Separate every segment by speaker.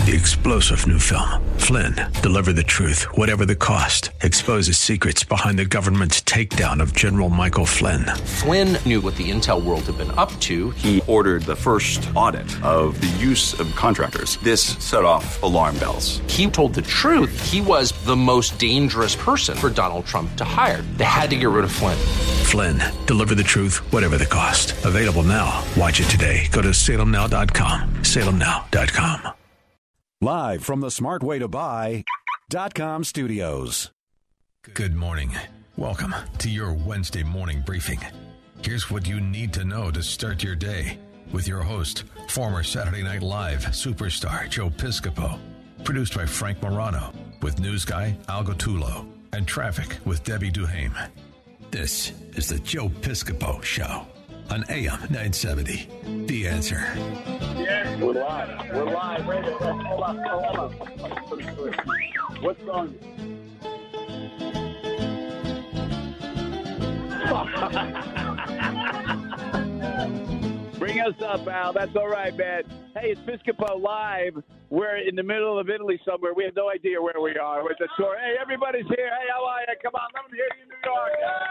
Speaker 1: The explosive new film, Flynn, deliver the truth, whatever the cost, exposes secrets behind the government's takedown of General Michael Flynn.
Speaker 2: Flynn knew what the intel world had been up to.
Speaker 3: He ordered the first audit of the use of contractors. This set off alarm bells.
Speaker 2: He told the truth. He was the most dangerous person for Donald Trump to hire. They had to get rid of Flynn.
Speaker 1: Flynn, deliver the truth, whatever the cost. Available now. Watch it today. Go to salemnow.com. salemnow.com.
Speaker 4: Live from the smartwaytobuy.com studios.
Speaker 1: Good morning. Welcome to your Wednesday morning briefing. Here's what you need to know to start your day with your host, former Saturday Night Live superstar Joe Piscopo. Produced by Frank Morano with news guy Al Gattullo and traffic with Debbie Duhame. This is the Joe Piscopo Show on AM 970. The Answer.
Speaker 5: Yeah, we're live. We're live. Wait a minute. Hold on. What's on? Bring us up, Al. That's all right, man. Hey, it's Piscopo Live. We're in the middle of Italy somewhere. We have no idea where we are. We're at the tour. Hey, everybody's here. Hey, how are you? Come on, let me hear you in New York.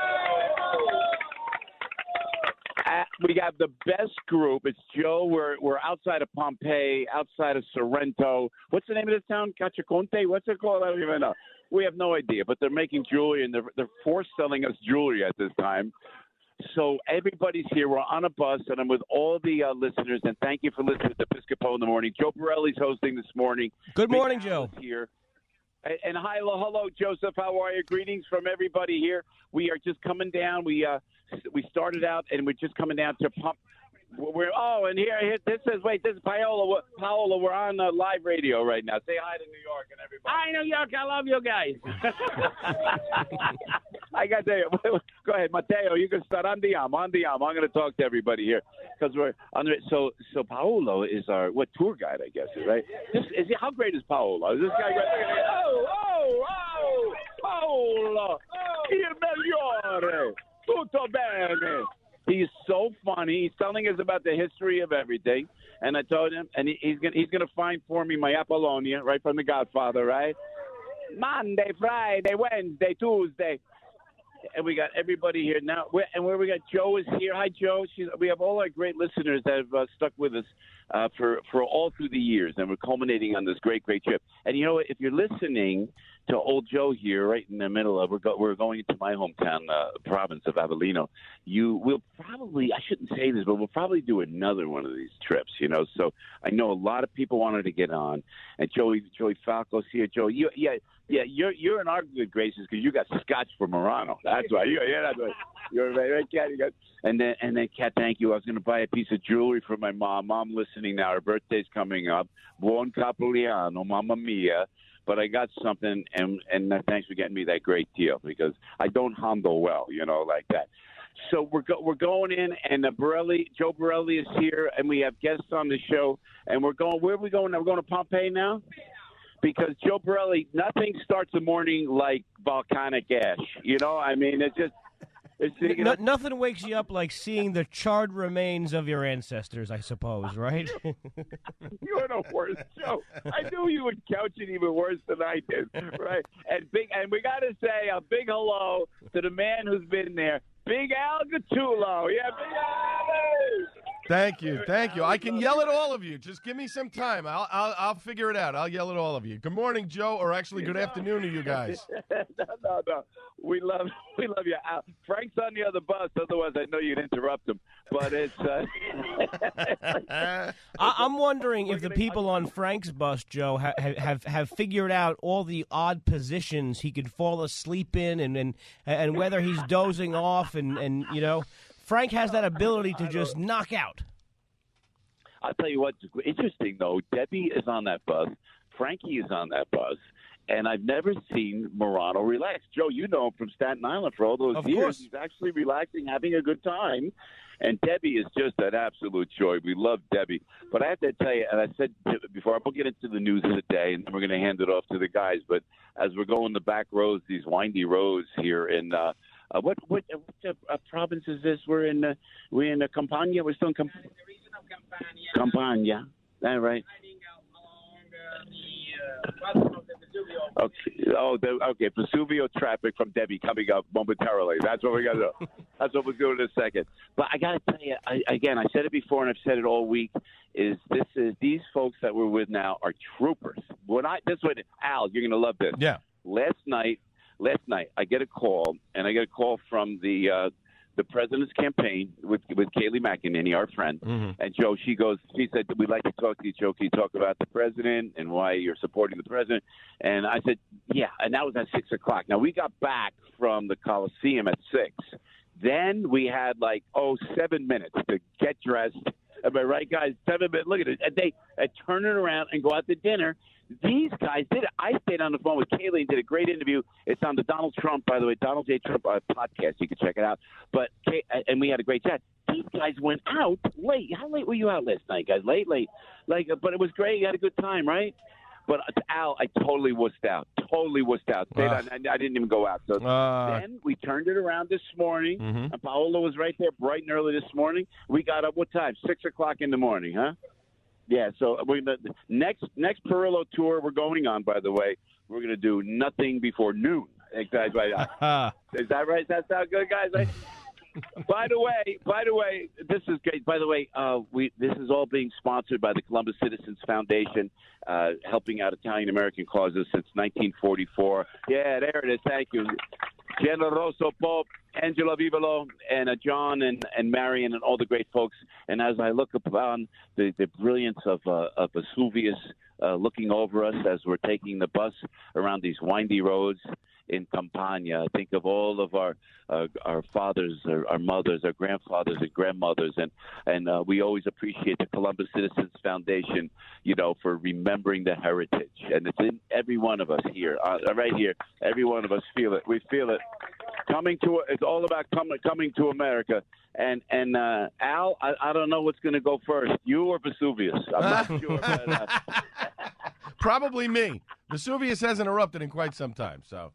Speaker 5: We got the best group. It's Joe. We're outside of Pompeii, outside of Sorrento. What's the name of the town? Caciaconte? What's it called? I don't even know. We have no idea, but they're making jewelry, and they're force selling us jewelry at this time. So everybody's here. We're on a bus, and I'm with all the listeners, and thank you for listening to Piscopo in the Morning. Joe Borelli's hosting this morning.
Speaker 6: Good morning, Joe.
Speaker 5: Here. And hi, hello, Joseph. How are you? Greetings from everybody here. We are just coming down. We started out, and we're just coming down to pump. And here this is Paolo. Paolo, we're on live radio right now. Say hi to New York and everybody. Hi, New York. I love you guys. I got to go ahead, Matteo. You can start. Andiamo. I'm going to talk to everybody here because we're under. So Paolo is our tour guide, I guess, right? How great is Paolo? Is this guy great? Paolo, il migliore, tutto bene. He's so funny. He's telling us about the history of everything. And I told him, and he's gonna find for me my Apollonia, right from The Godfather, right? Monday, Friday, Wednesday, Tuesday. And we got everybody here now. Where we got Joe is here. Hi, Joe. We have all our great listeners that have stuck with us for all through the years, and we're culminating on this great trip. And you know what? If you're listening to old Joe here, right in the middle of, we're going into my hometown province of Avellino. We'll probably, I shouldn't say this, but we'll probably do another one of these trips. You know, so I know a lot of people wanted to get on, and Joey Falco's here. Joe, you're in our good graces because you got scotch from Morano. That's why. That's why. You're right, Kat. And then, Kat, thank you. I was going to buy a piece of jewelry for my mom. Mom listening now. Her birthday's coming up. Buon Capoleano, Mamma Mia. But I got something, and thanks for getting me that great deal because I don't handle well, like that. So we're going in, and Joe Borelli is here, and we have guests on the show, and we're going. Where are we going? We're going to Pompeii now. Because Joe Borelli, nothing starts the morning like volcanic ash. I mean,
Speaker 6: nothing wakes you up like seeing the charred remains of your ancestors, I suppose, right?
Speaker 5: You're the worst, Joe. I knew you would couch it even worse than I did, right? And we got to say a big hello to the man who's been there, Big Al Gattullo. Yeah, Big Al.
Speaker 7: Thank you. I can yell at all of you. Just give me some time. I'll figure it out. I'll yell at all of you. Good morning, Joe, or actually good afternoon to you guys.
Speaker 5: No. We love you. Frank's on the other bus. Otherwise, I know you'd interrupt him. But it's.
Speaker 6: I'm wondering if the people on Frank's bus, Joe, have figured out all the odd positions he could fall asleep in, and whether he's dozing off, and Frank has that ability to just knock out.
Speaker 5: I'll tell you what's interesting, though. Debbie is on that bus. Frankie is on that bus. And I've never seen Morano relax. Joe, you know him from Staten Island for all those years.
Speaker 6: Course.
Speaker 5: He's actually relaxing, having a good time. And Debbie is just an absolute joy. We love Debbie. But I have to tell you, and I said before, we'll get into the news of the day, and then we're going to hand it off to the guys. But as we're going the back roads, these windy roads here in what province is this? We're in Campania. We're still in Campania. Campania. That right? Okay. Vesuvio traffic from Debbie coming up momentarily. That's what we got to do. That's what we'll do in a second. But I got to tell you, I said it before and I've said it all week. These folks that we're with now are troopers. Al, you're going to love this.
Speaker 7: Yeah.
Speaker 5: Last night, I get a call, and I get a call from the president's campaign with Kayleigh McEnany, our friend.
Speaker 7: Mm-hmm.
Speaker 5: And Joe, she said, we'd like to talk to you, Joe. Can you talk about the president and why you're supporting the president? And I said, yeah. And that was at 6 o'clock. Now, we got back from the Coliseum at 6. Then we had 7 minutes to get dressed. Am I right, guys? 7 minutes. Look at it. And they turn it around and go out to dinner. These guys did it. I stayed on the phone with Kayleigh and did a great interview. It's on the Donald Trump, by the way, Donald J. Trump podcast. You can check it out. And we had a great chat. These guys went out late. How late were you out last night, guys? Late. But it was great. You had a good time, right? But Al, I totally wussed out. I didn't even go out. So then we turned it around this morning.
Speaker 7: Mm-hmm.
Speaker 5: And Paolo was right there bright and early this morning. We got up, what time? 6 o'clock in the morning, huh? Yeah, so we're gonna, next Perillo tour we're going on, by the way, we're going to do nothing before noon. Exactly. Is that right? Does that sound good, guys? By the way, this is great. By the way, this is all being sponsored by the Columbus Citizens Foundation, helping out Italian-American causes since 1944. Yeah, there it is. Thank you. Generoso Pope, Angela Vivolo, and John and Marion and all the great folks. And as I look upon the brilliance of Vesuvius looking over us as we're taking the bus around these windy roads in Campania, I think of all of our fathers, our mothers, our grandfathers and grandmothers, and we always appreciate the Columbus Citizens Foundation, for remembering the heritage, and it's in every one of us here, right here. Every one of us feel it. We feel it. It's all about coming to America. And Al, I don't know what's going to go first, you or Vesuvius. I'm not sure. But,
Speaker 7: probably me. Vesuvius hasn't erupted in quite some time, so.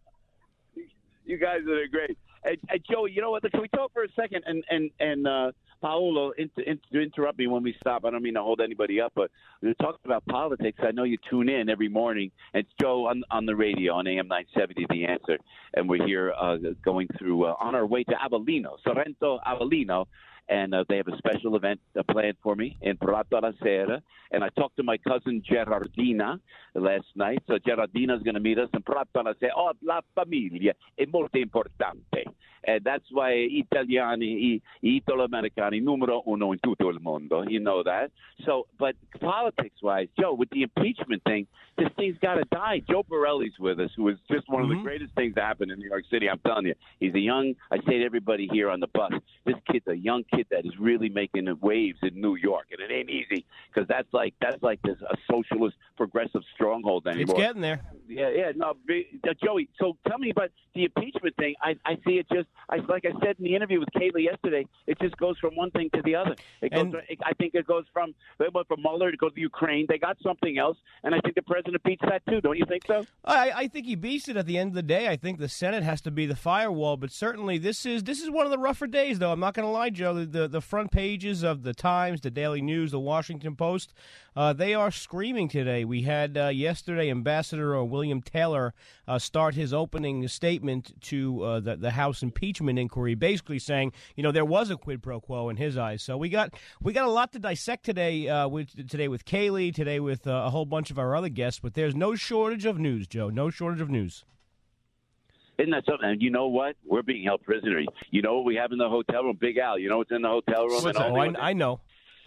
Speaker 5: You guys are great. And Joey, you know what? Can we talk for a second? And Paolo, interrupt me when we stop. I don't mean to hold anybody up, but we're talking about politics. I know you tune in every morning. It's Joe on the radio on AM 970, The Answer. And we're here going through, on our way to Avellino, Sorrento, Avellino. And they have a special event planned for me in Prato alla Sera. And I talked to my cousin Gerardina last night. So Gerardina is going to meet us in Prato alla Sera. Oh, la famiglia è molto importante. And that's why Italiani, Italo-Americani, numero uno in tutto il mondo. You know that. So, but politics-wise, Joe, with the impeachment thing, this thing's got to die. Joe Borelli's with us, who is just one of the greatest things that happened in New York City. I'm telling you, I say to everybody here on the bus, this kid's a young kid that is really making waves in New York, and it ain't easy because that's like this a socialist progressive stronghold anymore.
Speaker 6: It's getting there.
Speaker 5: Yeah. No, Joey. So tell me about the impeachment thing. I see it just. Like I said in the interview with Kayleigh yesterday, it just goes from one thing to the other. I think it goes from Mueller to go to Ukraine. They got something else, and I think the president beats that too. Don't you think so?
Speaker 6: I think he beats it at the end of the day. I think the Senate has to be the firewall, but certainly this is one of the rougher days, though. I'm not going to lie, Joe. The front pages of the Times, the Daily News, the Washington Post, they are screaming today. We had yesterday Ambassador William Taylor start his opening statement to the House impeachment inquiry, basically saying, there was a quid pro quo in his eyes. So we got a lot to dissect today. With Kayleigh, today with a whole bunch of our other guests. But there's no shortage of news, Joe. No shortage of news.
Speaker 5: Isn't that something? And you know what? We're being held prisoner. You know what we have in the hotel room? Big Al. You know what's in the hotel room?
Speaker 6: I know.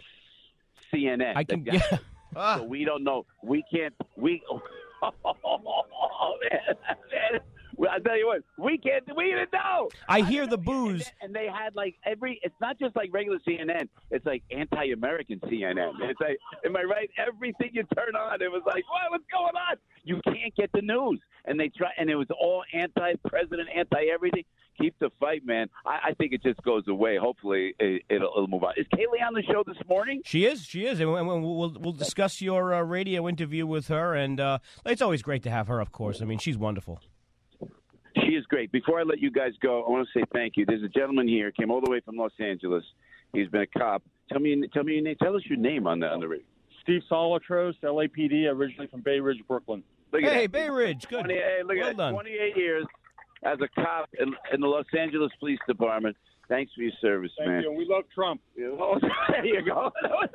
Speaker 5: CNN.
Speaker 6: I can. Yeah.
Speaker 5: So we don't know. We can't. I'll tell you what, we didn't know.
Speaker 6: I hear the booze.
Speaker 5: And they had it's not just like regular CNN, it's like anti-American CNN. It's like, am I right? Everything you turn on, it was like, what's going on? You can't get the news. And they try, and it was all anti-president, anti-everything. Keep the fight, man. I think it just goes away. Hopefully it'll move on. Is Kayleigh on the show this morning?
Speaker 6: She is. And we'll discuss your radio interview with her. And it's always great to have her, of course. I mean, she's wonderful.
Speaker 5: She is great. Before I let you guys go, I want to say thank you. There's a gentleman here, came all the way from Los Angeles. He's been a cop. Tell me your name. Tell us your name on the radio.
Speaker 8: Steve Solatros, LAPD, originally from Bay Ridge, Brooklyn.
Speaker 6: Hey, Bay Ridge, good.
Speaker 5: Well done. 28 years as a cop in the Los Angeles Police Department. Thanks for your service, man.
Speaker 8: Thank you. And we love Trump.
Speaker 5: Oh, there you go.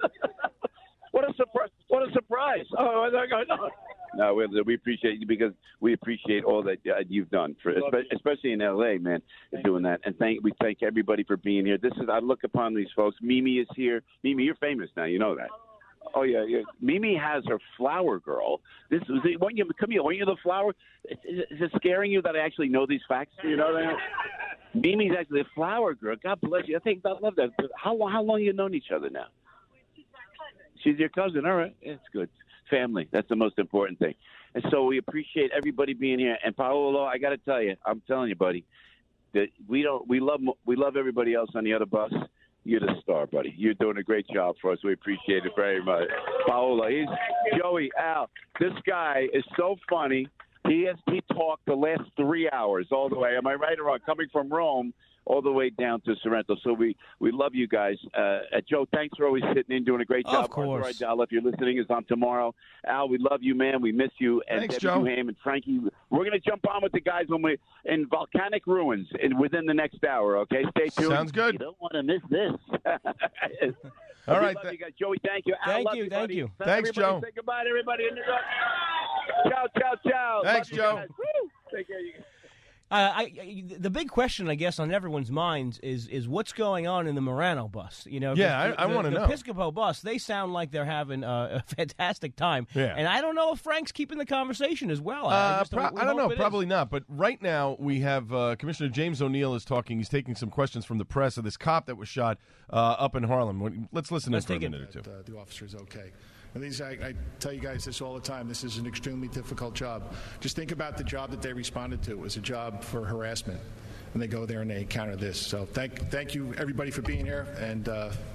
Speaker 5: What a surprise! What a surprise! Oh, no, we appreciate you because we appreciate all that you've done for, especially in LA, man, doing that. And we thank everybody for being here. I look upon these folks. Mimi is here. Mimi, you're famous now. You know that. Oh yeah. Mimi has her flower girl. Weren't you the flower? Is it scaring you that I actually know these facts? You know that. Mimi's actually a flower girl. God bless you. I love that. How long you known each other now? She's your cousin. All right. It's good. Family. That's the most important thing. And so we appreciate everybody being here. And Paolo, I got to tell you, I'm telling you, buddy, that we love everybody else on the other bus. You're the star, buddy. You're doing a great job for us. We appreciate it very much. Paolo, Joey, Al, this guy is so funny. He talked the last 3 hours all the way. Am I right or wrong? Coming from Rome all the way down to Sorrento. So we love you guys. Joe, thanks for always sitting in, doing a great job.
Speaker 6: Of course.
Speaker 5: Arthur Idala, if you're listening, is on tomorrow. Al, we love you, man. We miss you. And
Speaker 7: thanks,
Speaker 5: Debbie
Speaker 7: Joe.
Speaker 5: Duham and Frankie. We're going to jump on with the guys when we're in volcanic ruins within the next hour, okay? Stay tuned.
Speaker 7: Sounds good.
Speaker 5: You don't want to miss this.
Speaker 7: All right.
Speaker 5: Love you guys. Joey, thank you. Al, love
Speaker 6: Thank you.
Speaker 7: Thanks, Joe.
Speaker 5: Say goodbye to everybody in the Ciao, ciao, ciao.
Speaker 7: Thanks,
Speaker 5: Love you
Speaker 7: Joe.
Speaker 5: guys. Woo. Take care, you guys.
Speaker 6: The big question, I guess, on everyone's minds is what's going on in the Morano bus. You know,
Speaker 7: Yeah, I want to know.
Speaker 6: The Piscopo bus, they sound like they're having a fantastic time.
Speaker 7: Yeah.
Speaker 6: And I don't know if Frank's keeping the conversation as well.
Speaker 7: I don't know. Probably not. But right now we have Commissioner James O'Neill is talking. He's taking some questions from the press of this cop that was shot up in Harlem. Let's listen in for a minute or two.
Speaker 9: The officer's okay. And I tell you guys this all the time. This is an extremely difficult job. Just think about the job that they responded to. It was a job for harassment. And they go there and they encounter this. So thank you, everybody, for being here. And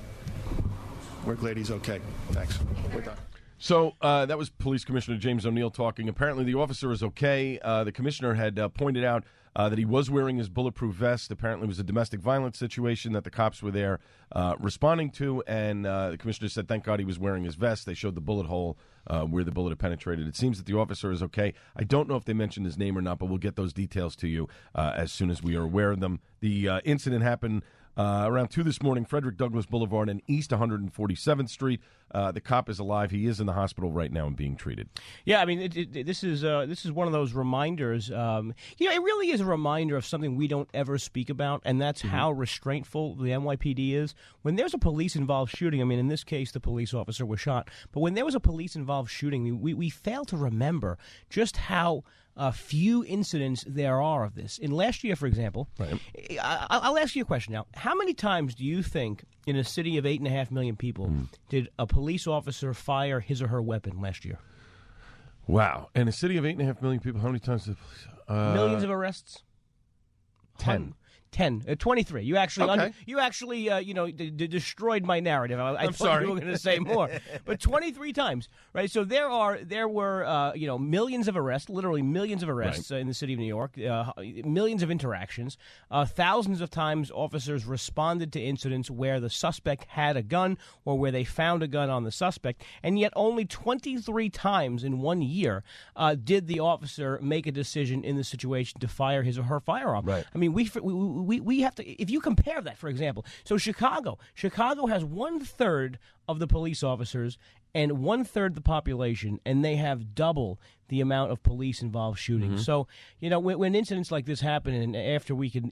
Speaker 9: work lady's okay. Thanks. We're done.
Speaker 7: So that was Police Commissioner James O'Neill talking. Apparently the officer is okay. The commissioner had pointed out that he was wearing his bulletproof vest. Apparently it was a domestic violence situation that the cops were there responding to, and the commissioner said, thank God he was wearing his vest. They showed the bullet hole where the bullet had penetrated. It seems that the officer is okay. I don't know if they mentioned his name or not, but we'll get those details to you as soon as we are aware of them. The incident happened around 2 this morning, Frederick Douglass Boulevard and East 147th Street. The cop is alive. He is in the hospital right now and being treated.
Speaker 6: Yeah, I mean, this is one of those reminders. It really is a reminder of something we don't ever speak about, and that's how restraintful the NYPD is. When there's a police-involved shooting, I mean, in this case, the police officer was shot, but when there was a police-involved shooting, we fail to remember just how few incidents there are of this. In last year, for example, I'll ask you a question now. How many times do you think in a city of 8.5 million people did a police officer fire his or her weapon last year?
Speaker 7: Wow. In a city of 8.5 million people, how many times did
Speaker 6: millions of arrests?
Speaker 7: 10.
Speaker 6: 23. You actually,
Speaker 7: Okay.
Speaker 6: destroyed my narrative. I thought
Speaker 7: sorry.
Speaker 6: you were going to say more, but 23 times, right? So there were millions of arrests, literally millions of arrests in the city of New York, millions of interactions, thousands of times officers responded to incidents where the suspect had a gun or where they found a gun on the suspect, and yet only 23 times in 1 year did the officer make a decision in the situation to fire his or her firearm.
Speaker 7: Right.
Speaker 6: I mean, we have to, if you compare that, for example, so Chicago has 1/3 of the police officers and 1/3 the population, and they have double the amount of police-involved shootings. So, when incidents like this happen, and after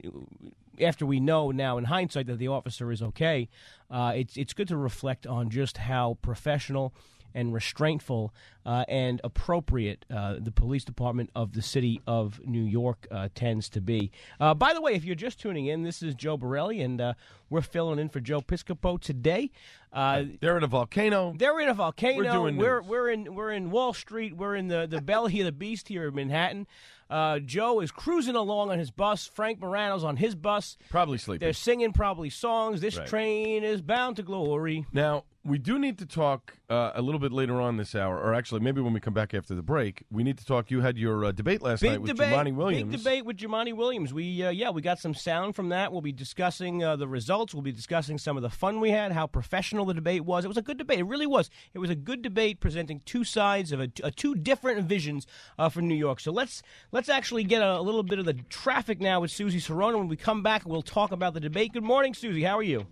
Speaker 6: we know now in hindsight that the officer is okay, it's good to reflect on just how professional and restraintful and appropriate the police department of the city of New York tends to be. By the way, if you're just tuning in, this is Joe Borelli, and we're filling in for Joe Piscopo today.
Speaker 7: They're in a volcano.
Speaker 6: They're in a volcano.
Speaker 7: We're doing news.
Speaker 6: We're in Wall Street. We're in the belly of the beast here in Manhattan. Joe is cruising along on his bus. Frank Morano's on his bus.
Speaker 7: Probably sleeping.
Speaker 6: They're singing probably songs. This
Speaker 7: Right.
Speaker 6: train is bound to glory.
Speaker 7: Now, We do need to talk a little bit later on this hour, or actually maybe when we come back after the break. We need to talk. You had your debate last night with Jumaane Williams.
Speaker 6: Big debate with Jumaane Williams. We got some sound from that. We'll be discussing the results. We'll be discussing some of the fun we had, how professional the debate was. It was a good debate. It really was. It was a good debate presenting two sides of two different visions for New York. So let's actually get a little bit of the traffic now with Susie Serrano. When we come back, we'll talk about the debate. Good morning, Susie. How are you?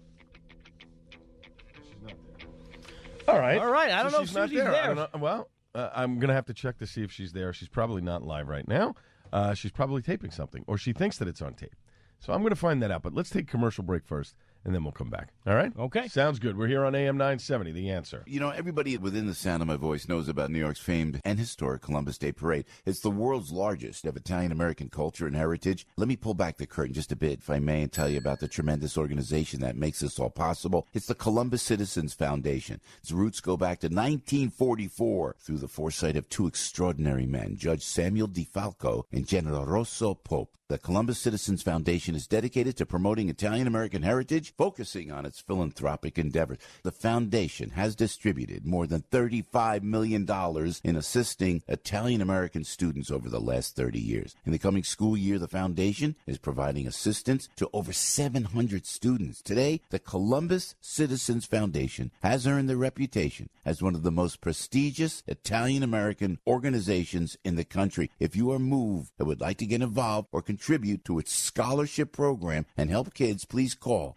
Speaker 7: All right.
Speaker 6: I don't know if
Speaker 7: not
Speaker 6: Susie's there.
Speaker 7: Well, I'm going to have to check to see if she's there. She's probably not live right now. She's probably taping something, or she thinks that it's on tape. So I'm going to find that out. But let's take a commercial break first, and then we'll come back. All right?
Speaker 6: Okay.
Speaker 7: Sounds good. We're here on AM 970, The Answer.
Speaker 10: You know, everybody within the sound of my voice knows about New York's famed and historic Columbus Day Parade. It's the world's largest of Italian-American culture and heritage. Let me pull back the curtain just a bit, if I may, and tell you about the tremendous organization that makes this all possible. It's the Columbus Citizens Foundation. Its roots go back to 1944 through the foresight of two extraordinary men, Judge Samuel DeFalco and General Rosso Pope. The Columbus Citizens Foundation is dedicated to promoting Italian-American heritage, focusing on its philanthropic endeavors. The foundation has distributed more than $35 million in assisting Italian-American students over the last 30 years. In the coming school year, the foundation is providing assistance to over 700 students. Today, the Columbus Citizens Foundation has earned the reputation as one of the most prestigious Italian-American organizations in the country. If you are moved and would like to get involved or contribute to its scholarship program and help kids, please call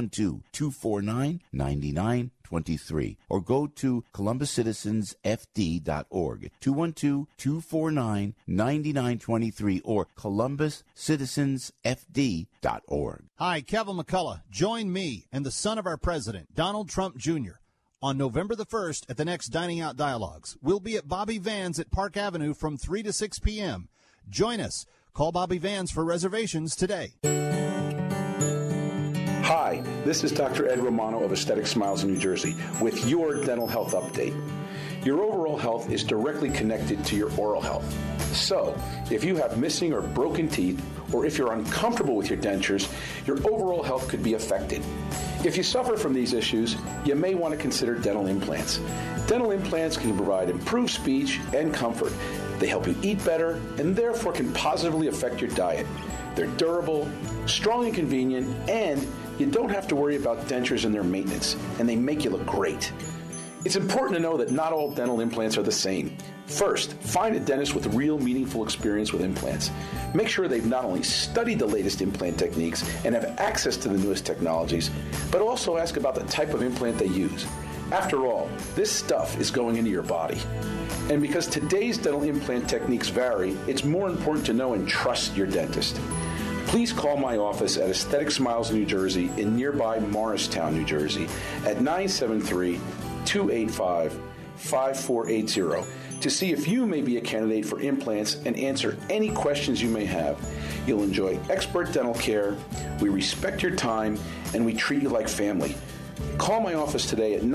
Speaker 10: 212-249-9923 or go to columbuscitizensfd.org, 212-249-9923 or columbuscitizensfd.org.
Speaker 11: Hi, Kevin McCullough. Join me and the son of our president, Donald Trump Jr., on November the 1st at the next Dining Out Dialogues. We'll be at Bobby Van's at Park Avenue from 3 to 6 p.m. Join us. Call Bobby Vans for reservations today.
Speaker 12: Hi, this is Dr. Ed Romano of Aesthetic Smiles in New Jersey with your dental health update. Your overall health is directly connected to your oral health. So, if you have missing or broken teeth, or if you're uncomfortable with your dentures, your overall health could be affected. If you suffer from these issues, you may want to consider dental implants. Dental implants can provide improved speech and comfort. They help you eat better and therefore can positively affect your diet. They're durable, strong and convenient, and you don't have to worry about dentures and their maintenance, and they make you look great. It's important to know that not all dental implants are the same. First, find a dentist with real meaningful experience with implants. Make sure they've not only studied the latest implant techniques and have access to the newest technologies, but also ask about the type of implant they use. After all, this stuff is going into your body. And because today's dental implant techniques vary, it's more important to know and trust your dentist. Please call my office at Aesthetic Smiles New Jersey in nearby Morristown, New Jersey at 973-285-5480 to see if you may be a candidate for implants and answer any questions you may have. You'll enjoy expert dental care, we respect your time, and we treat you like family. Call my office today at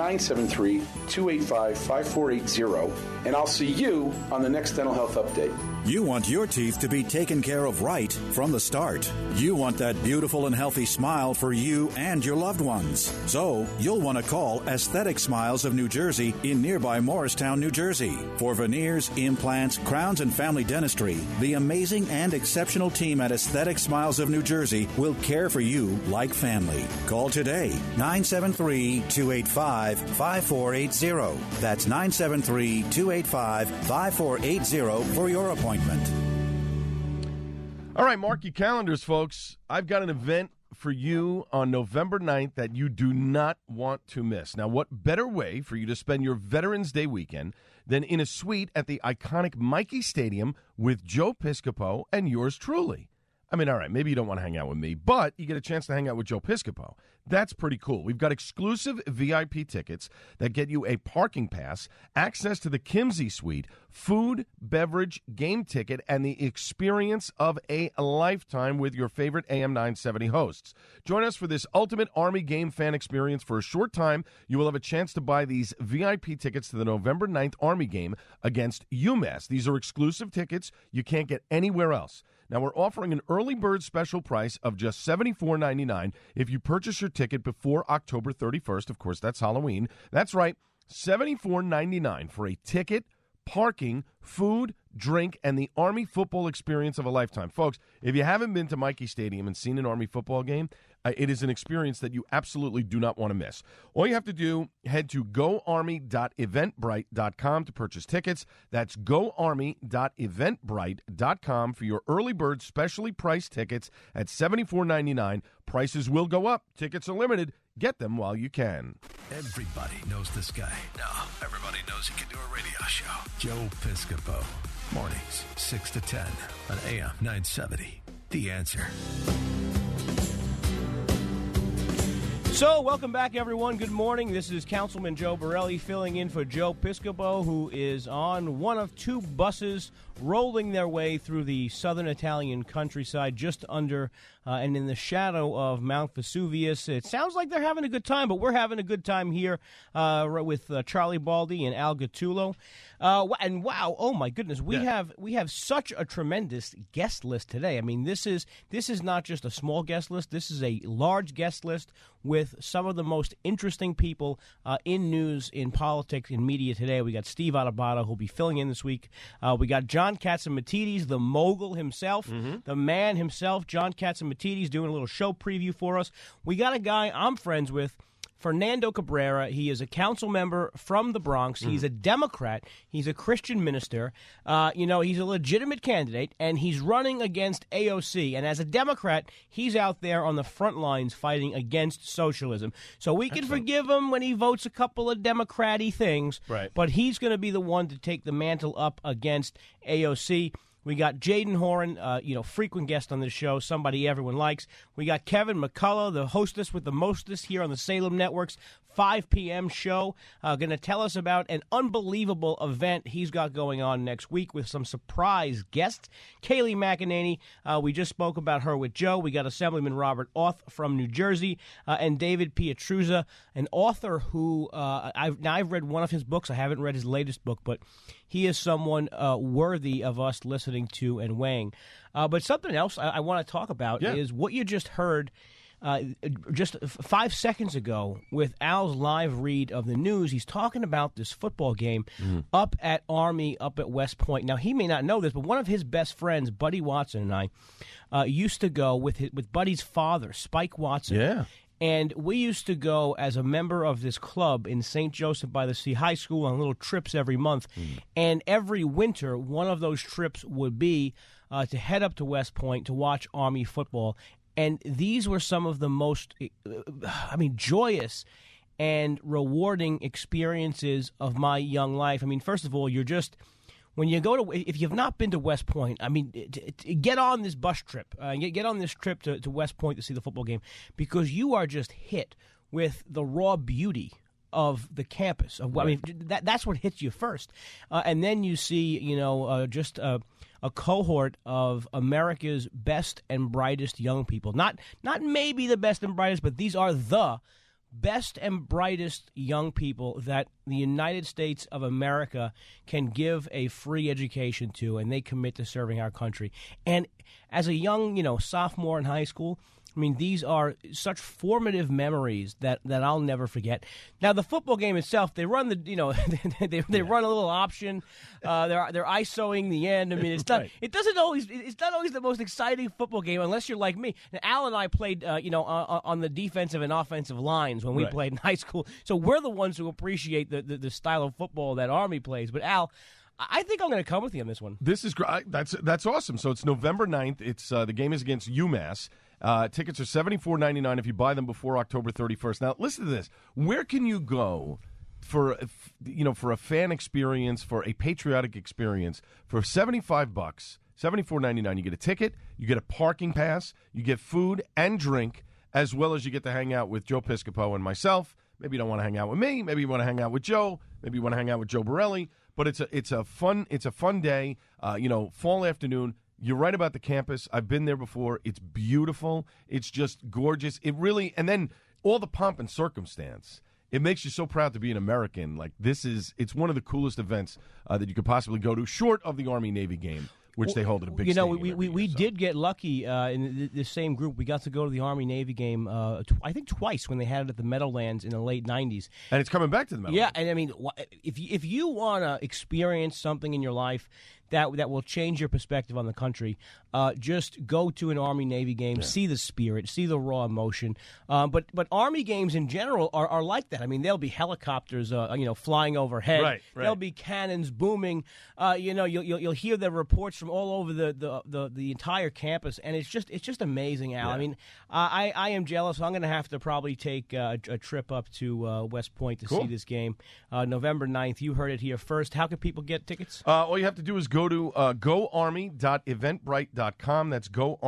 Speaker 12: 973-285-5480, and I'll see you on the next Dental Health Update.
Speaker 4: You want your teeth to be taken care of right from the start. You want that beautiful and healthy smile for you and your loved ones. So, you'll want to call Aesthetic Smiles of New Jersey in nearby Morristown, New Jersey. For veneers, implants, crowns, and family dentistry, the amazing and exceptional team at Aesthetic Smiles of New Jersey will care for you like family. Call today, 973-285-5480. That's 973-285-5480 for your appointment.
Speaker 7: All right, mark your calendars, folks. I've got an event for you on November 9th that you do not want to miss. Now, what better way for you to spend your Veterans Day weekend than in a suite at the iconic Michie Stadium with Joe Piscopo and yours truly? I mean, all right, maybe you don't want to hang out with me, but you get a chance to hang out with Joe Piscopo. That's pretty cool. We've got exclusive VIP tickets that get you a parking pass, access to the Kimsey Suite, food, beverage, game ticket, and the experience of a lifetime with your favorite AM 970 hosts. Join us for this ultimate Army game fan experience. For a short time, you will have a chance to buy these VIP tickets to the November 9th Army game against UMass. These are exclusive tickets you can't get anywhere else. Now, we're offering an early bird special price of just $74.99 if you purchase your ticket before October 31st. Of course, that's Halloween. That's right, $74.99 for a ticket, parking, food, drink, and the Army football experience of a lifetime. Folks, if you haven't been to Michie Stadium and seen an Army football game, it is an experience that you absolutely do not want to miss. All you have to do, head to goarmy.eventbrite.com to purchase tickets. That's goarmy.eventbrite.com for your early bird specially priced tickets at $74.99. Prices will go up. Tickets are limited. Get them while you can.
Speaker 1: Everybody knows this guy. No, everybody knows he can do a radio show. Joe Piscopo. Mornings, 6 to 10 on AM 970. The Answer.
Speaker 6: So, welcome back, everyone. Good morning. This is Councilman Joe Borelli filling in for Joe Piscopo, who is on one of two buses rolling their way through the southern Italian countryside just under and in the shadow of Mount Vesuvius. It sounds like they're having a good time, but we're having a good time here with Charlie Baldi and Al Gattullo. And wow, oh my goodness, we have such a tremendous guest list today. I mean, this is not just a small guest list. This is a large guest list with some of the most interesting people in news, in politics, in media today. We got Steve Adubato, who'll be filling in this week. We got John Catsimatidis, the mogul himself, the man himself, John Catsimatidis, doing a little show preview for us. We got a guy I'm friends with, Fernando Cabrera. He is a council member from the Bronx. He's a Democrat. He's a Christian minister. He's a legitimate candidate, and he's running against AOC. And as a Democrat, he's out there on the front lines fighting against socialism. So we can forgive him when he votes a couple of Democrat-y things,
Speaker 7: right?
Speaker 6: But he's going to be the one to take the mantle up against AOC. We got Jaden Horan, frequent guest on this show, somebody everyone likes. We got Kevin McCullough, the hostess with the mostest here on the Salem Network's 5 p.m. show, going to tell us about an unbelievable event he's got going on next week with some surprise guests. Kayleigh McEnany, we just spoke about her with Joe. We got Assemblyman Robert Auth from New Jersey, and David Pietruzza, an author who I've read one of his books. I haven't read his latest book, but he is someone worthy of us listening to and weighing. But something else I want to talk about is what you just heard just 5 seconds ago with Al's live read of the news. He's talking about this football game up at Army, up at West Point. Now, he may not know this, but one of his best friends, Buddy Watson, and I used to go with Buddy's father, Spike Watson.
Speaker 7: Yeah.
Speaker 6: And we used to go as a member of this club in St. Joseph by the Sea High School on little trips every month. And every winter, one of those trips would be to head up to West Point to watch Army football. And these were some of the most, joyous and rewarding experiences of my young life. I mean, first of all, when you go to, if you've not been to West Point, I mean, get on this bus trip. Get on this trip to West Point to see the football game, because you are just hit with the raw beauty of the campus. That's what hits you first. And then you see, just a cohort of America's best and brightest young people. Not maybe the best and brightest, but these are the best and brightest young people that the United States of America can give a free education to, and they commit to serving our country. And as a young, sophomore in high school, I mean, these are such formative memories that I'll never forget. Now, the football game itself, they run they run a little option. They're ISOing the end. I mean, it's not. Right. It's not always the most exciting football game unless you're like me. Now, Al and I played, on the defensive and offensive lines when we played in high school. So we're the ones who appreciate the style of football that Army plays. But Al, I think I'm going to come with you on this one.
Speaker 7: This is great. That's awesome. So it's November 9th. It's the game is against UMass. Tickets are $74.99 if you buy them before October 31st. Now, listen to this. Where can you go for a fan experience, for a patriotic experience, for $75, $74.99? You get a ticket, you get a parking pass, you get food and drink, as well as you get to hang out with Joe Piscopo and myself. Maybe you don't want to hang out with me. Maybe you want to hang out with Joe. Maybe you want to hang out with Joe Borelli. But it's a fun day. Fall afternoon. You're right about the campus. I've been there before. It's beautiful. It's just gorgeous. It really, and then all the pomp and circumstance. It makes you so proud to be an American. It's one of the coolest events that you could possibly go to, short of the Army-Navy game, which they hold at a big
Speaker 6: You know,
Speaker 7: stadium
Speaker 6: we did get lucky in the same group. We got to go to the Army-Navy game, I think twice, when they had it at the Meadowlands in the late 90s.
Speaker 7: And it's coming back to the Meadowlands.
Speaker 6: Yeah, and I mean, if you want to experience something in your life that will change your perspective on the country, just go to an Army-Navy game, see the spirit, see the raw emotion. But Army games in general are like that. I mean, there'll be helicopters, flying overhead.
Speaker 7: Right.
Speaker 6: There'll be cannons booming. You'll hear the reports from all over the entire campus, and it's just amazing, Al.
Speaker 7: Yeah.
Speaker 6: I mean, I am jealous. I'm going to have to probably take a trip up to West Point to see this game, November 9th. You heard it here first. How can people get tickets?
Speaker 7: All you have to do is go to goarmy.eventbrite.com. That's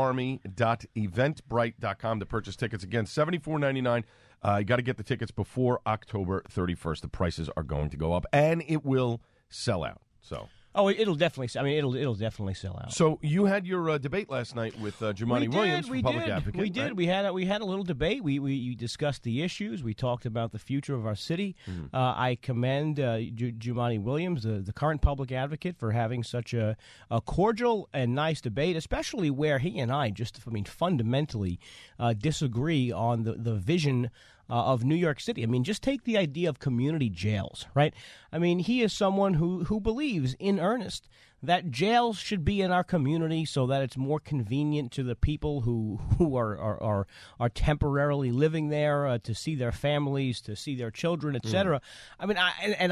Speaker 7: goarmy.eventbrite.com to purchase tickets. Again, $74.99. You got to get the tickets before October 31st. The prices are going to go up, and it will sell out. So.
Speaker 6: Oh, it'll definitely. I mean, it'll definitely sell out.
Speaker 7: So you had your debate last night with Jumaane Williams from Public Advocate.
Speaker 6: We did. Right? We had a little debate. We discussed the issues. We talked about the future of our city.
Speaker 7: Mm-hmm.
Speaker 6: I commend Jumaane Williams, the current Public Advocate, for having such a cordial and nice debate, especially where he and I fundamentally disagree on the vision of New York City. I mean, just take the idea of community jails, right? I mean, he is someone who believes in earnest that jails should be in our community so that it's more convenient to the people who are temporarily living there, to see their families, to see their children, etc. I mean,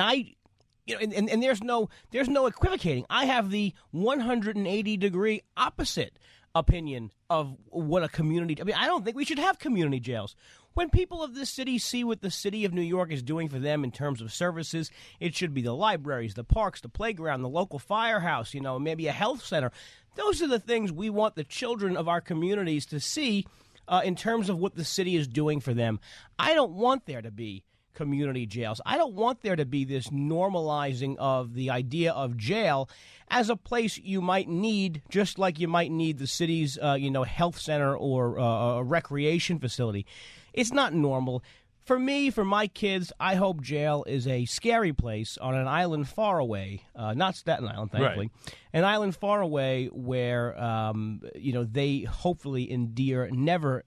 Speaker 6: and there's no equivocating. I have the 180-degree opposite opinion of what a community. I mean, I don't think we should have community jails. When people of this city see what the city of New York is doing for them in terms of services, it should be the libraries, the parks, the playground, the local firehouse, maybe a health center. Those are the things we want the children of our communities to see in terms of what the city is doing for them. I don't want there to be community jails. I don't want there to be this normalizing of the idea of jail as a place you might need, just like you might need the city's health center or a recreation facility. It's not normal. For me, for my kids, I hope jail is a scary place on an island far away, not Staten Island, thankfully,
Speaker 7: Right.
Speaker 6: An island far away where they hopefully never,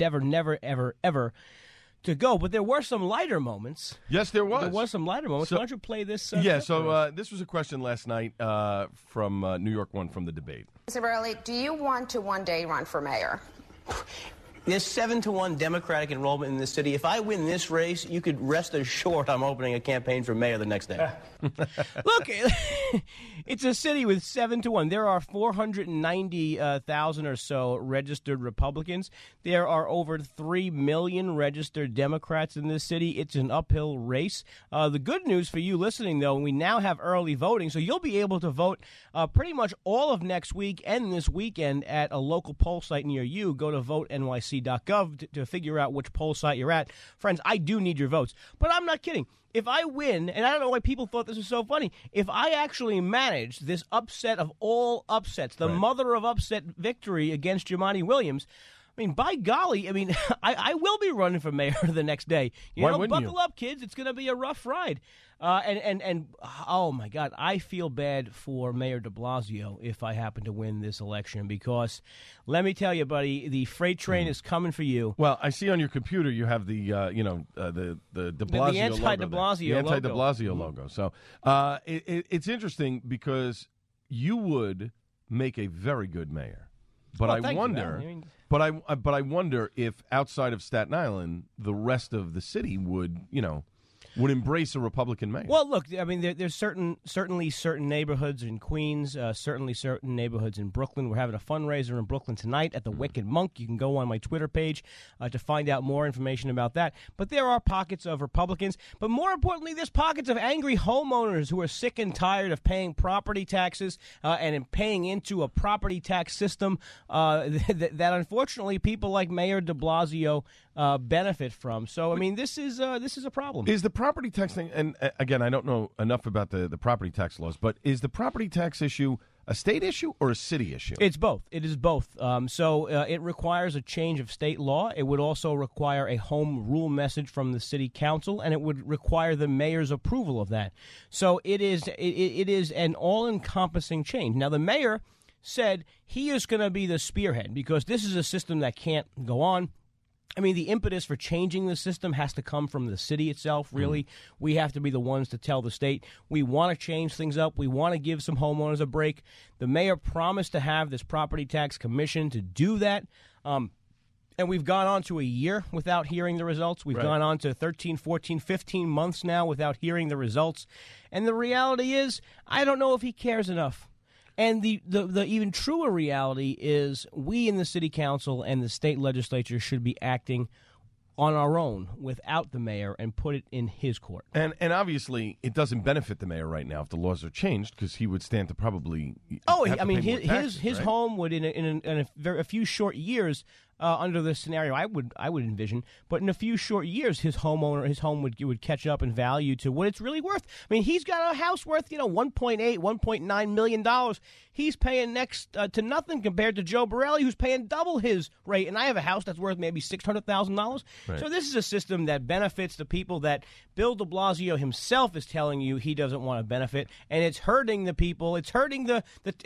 Speaker 6: ever to go. But there were some lighter moments.
Speaker 7: Yes, there was.
Speaker 6: There was some lighter moments.
Speaker 7: So,
Speaker 6: why don't you play this?
Speaker 7: This was a question last night from New York One from the debate.
Speaker 13: Mr. Burley, do you want to one day run for mayor?
Speaker 6: There's 7-1 Democratic enrollment in this city. If I win this race, you could rest assured I'm opening a campaign for mayor the next day. Look, it's a city with 7-1. There are 490,000 or so registered Republicans. There are over 3 million registered Democrats in this city. It's an uphill race. The good news for you listening, though, we now have early voting, so you'll be able to vote pretty much all of next week and this weekend at a local poll site near you. Go to votenyc.gov to figure out which poll site you're at. Friends, I do need your votes, but I'm not kidding. If I win, and I don't know why people thought this was so funny, if I actually manage this upset of all upsets, the mother of upset victory against Jumaane Williams, I mean, by golly, I will be running for mayor the next day. Buckle up, kids. It's going to be a rough ride. And oh, my God, I feel bad for Mayor de Blasio if I happen to win this election because, let me tell you, buddy, the freight train is coming for you.
Speaker 7: Well, I see on your computer you have the de Blasio
Speaker 6: the anti-de Blasio
Speaker 7: logo. The anti-de Blasio logo. So it's interesting because you would make a very good mayor. But I wonder, but I wonder if outside of Staten Island, the rest of the city would embrace a Republican mayor.
Speaker 6: Well, look, I mean, there's certainly certain neighborhoods in Queens, certainly certain neighborhoods in Brooklyn. We're having a fundraiser in Brooklyn tonight at the Wicked Monk. You can go on my Twitter page to find out more information about that. But there are pockets of Republicans. But more importantly, there's pockets of angry homeowners who are sick and tired of paying property taxes and paying into a property tax system that unfortunately people like Mayor de Blasio benefit from. So, I mean, this is a problem.
Speaker 7: Is the property tax thing, and again, I don't know enough about the property tax laws, but is the property tax issue a state issue or a city issue?
Speaker 6: It's both. It is both. So it requires a change of state law. It would also require a home rule message from the city council, and it would require the mayor's approval of that. So it is an all-encompassing change. Now, the mayor said he is going to be the spearhead because this is a system that can't go on. I mean, the impetus for changing the system has to come from the city itself, really. We have to be the ones to tell the state, we want to change things up. We want to give some homeowners a break. The mayor promised to have this property tax commission to do that. And we've gone on to a year without hearing the results. We've gone on to 13, 14, 15 months now without hearing the results. And the reality is, I don't know if he cares enough. And the even truer reality is we in the city council and the state legislature should be acting on our own without the mayor and put it in his court.
Speaker 7: And obviously, it doesn't benefit the mayor right now if the laws are changed because he would stand to probably.
Speaker 6: His home would in a few short years. Under the scenario I would envision, but in a few short years, his home would catch up in value to what it's really worth. I mean, he's got a house worth $1.9 million. He's paying next to nothing compared to Joe Borelli, who's paying double his rate, and I have a house that's worth maybe $600,000.
Speaker 7: Right.
Speaker 6: So this is a system that benefits the people that Bill de Blasio himself is telling you he doesn't want to benefit, and it's hurting the people. It's hurting Bill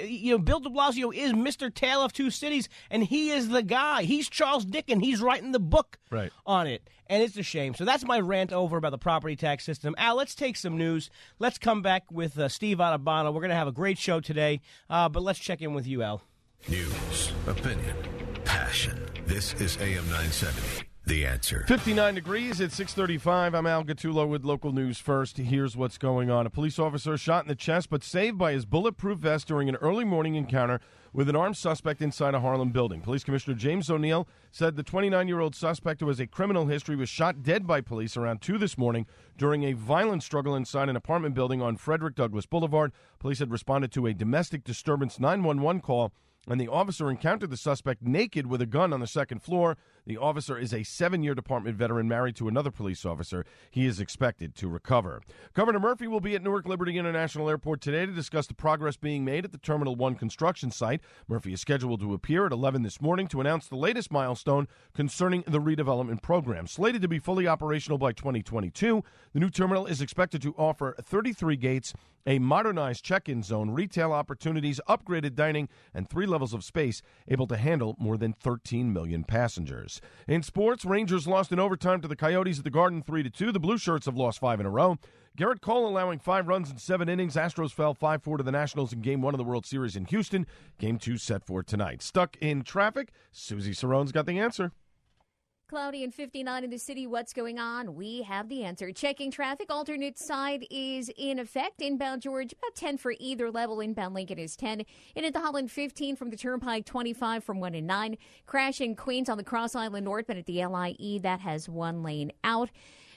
Speaker 6: de Blasio is Mr. Tale of Two Cities, and he is the guy. He's Charles Dickens. He's writing the book on it, and it's a shame. So that's my rant over about the property tax system. Al, let's take some news. Let's come back with Steve Addabano. We're going to have a great show today, but let's check in with you, Al.
Speaker 1: News, opinion, passion. This is AM 970. The Answer.
Speaker 7: 59 degrees at 6:35. I'm Al Gattullo with local news first. Here's what's going on. A police officer shot in the chest but saved by his bulletproof vest during an early morning encounter with an armed suspect inside a Harlem building. Police Commissioner James O'Neill said the 29-year-old suspect who has a criminal history was shot dead by police around 2 this morning during a violent struggle inside an apartment building on Frederick Douglass Boulevard. Police had responded to a domestic disturbance 911 call, and the officer encountered the suspect naked with a gun on the second floor. The officer is a 7-year department veteran married to another police officer. He is expected to recover. Governor Murphy will be at Newark Liberty International Airport today to discuss the progress being made at the Terminal 1 construction site. Murphy is scheduled to appear at 11 this morning to announce the latest milestone concerning the redevelopment program. Slated to be fully operational by 2022, the new terminal is expected to offer 33 gates, a modernized check-in zone, retail opportunities, upgraded dining, and 3 levels of space able to handle more than 13 million passengers. In sports, Rangers lost in overtime to the Coyotes at the Garden 3-2. The Blue Shirts have lost 5 in a row. Garrett Cole allowing 5 runs in 7 innings. Astros fell 5-4 to the Nationals in Game 1 of the World Series in Houston. Game 2 set for tonight. Stuck in traffic? Susie Sarone's got the answer.
Speaker 14: Cloudy and 59 in the city. What's going on? We have the answer. Checking traffic. Alternate side is in effect. Inbound George, about 10 for either level. Inbound Lincoln is 10. In at the Holland, 15 from the Turnpike, 25 from 1 and 9. Crash in Queens on the Cross Island northbound at the LIE. That has 1 lane out.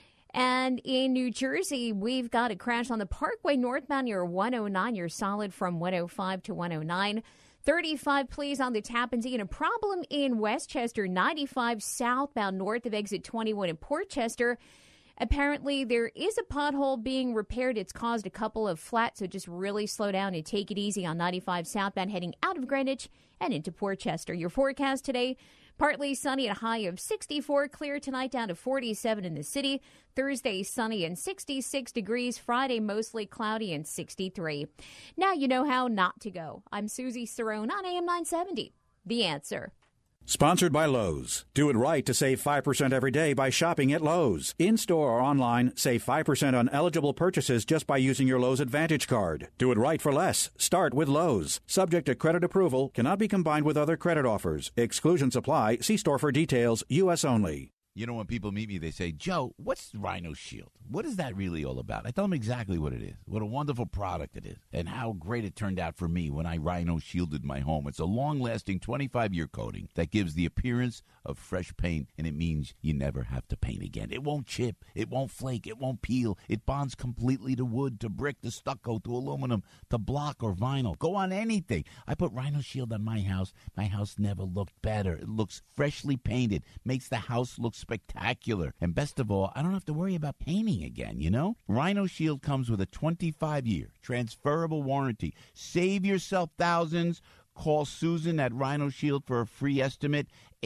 Speaker 14: And in New Jersey, we've got a crash on the Parkway northbound near 109. You're solid from 105 to 109. 35, please, on the Tappan Zee. And a problem in Westchester, 95 southbound north of exit 21 in Port Chester. Apparently, there is a pothole being repaired. It's caused a couple of flats, so just really slow down and take it easy on 95 southbound heading out of Greenwich and into Port Chester. Your forecast today, partly sunny at a high of 64. Clear tonight down to 47 in the city. Thursday, sunny and 66 degrees. Friday, mostly cloudy and 63. Now you know how not to go. I'm Susie Cerrone on AM 970. The Answer.
Speaker 4: Sponsored by Lowe's. Do it right to save 5% every day by shopping at Lowe's. In-store or online, save 5% on eligible purchases just by using your Lowe's Advantage card. Do it right for less. Start with Lowe's. Subject to credit approval, cannot be combined with other credit offers. Exclusions apply. See store for details. U.S. only.
Speaker 10: You know, when people meet me, they say, Joe, what's Rhino Shield? What is that really all about? I tell them exactly what it is, what a wonderful product it is, and how great it turned out for me when I Rhino Shielded my home. It's a long-lasting 25-year coating that gives the appearance of fresh paint, and it means you never have to paint again. It won't chip, it won't flake, it won't peel. It bonds completely to wood, to brick, to stucco, to aluminum, to block or vinyl. Go on anything. I put Rhino Shield on my house. My house never looked better. It looks freshly painted, makes the house look spectacular. And best of all, I don't have to worry about painting again, you know? Rhino Shield comes with a 25-year transferable warranty. Save yourself thousands. Call Susan at Rhino Shield for a free estimate,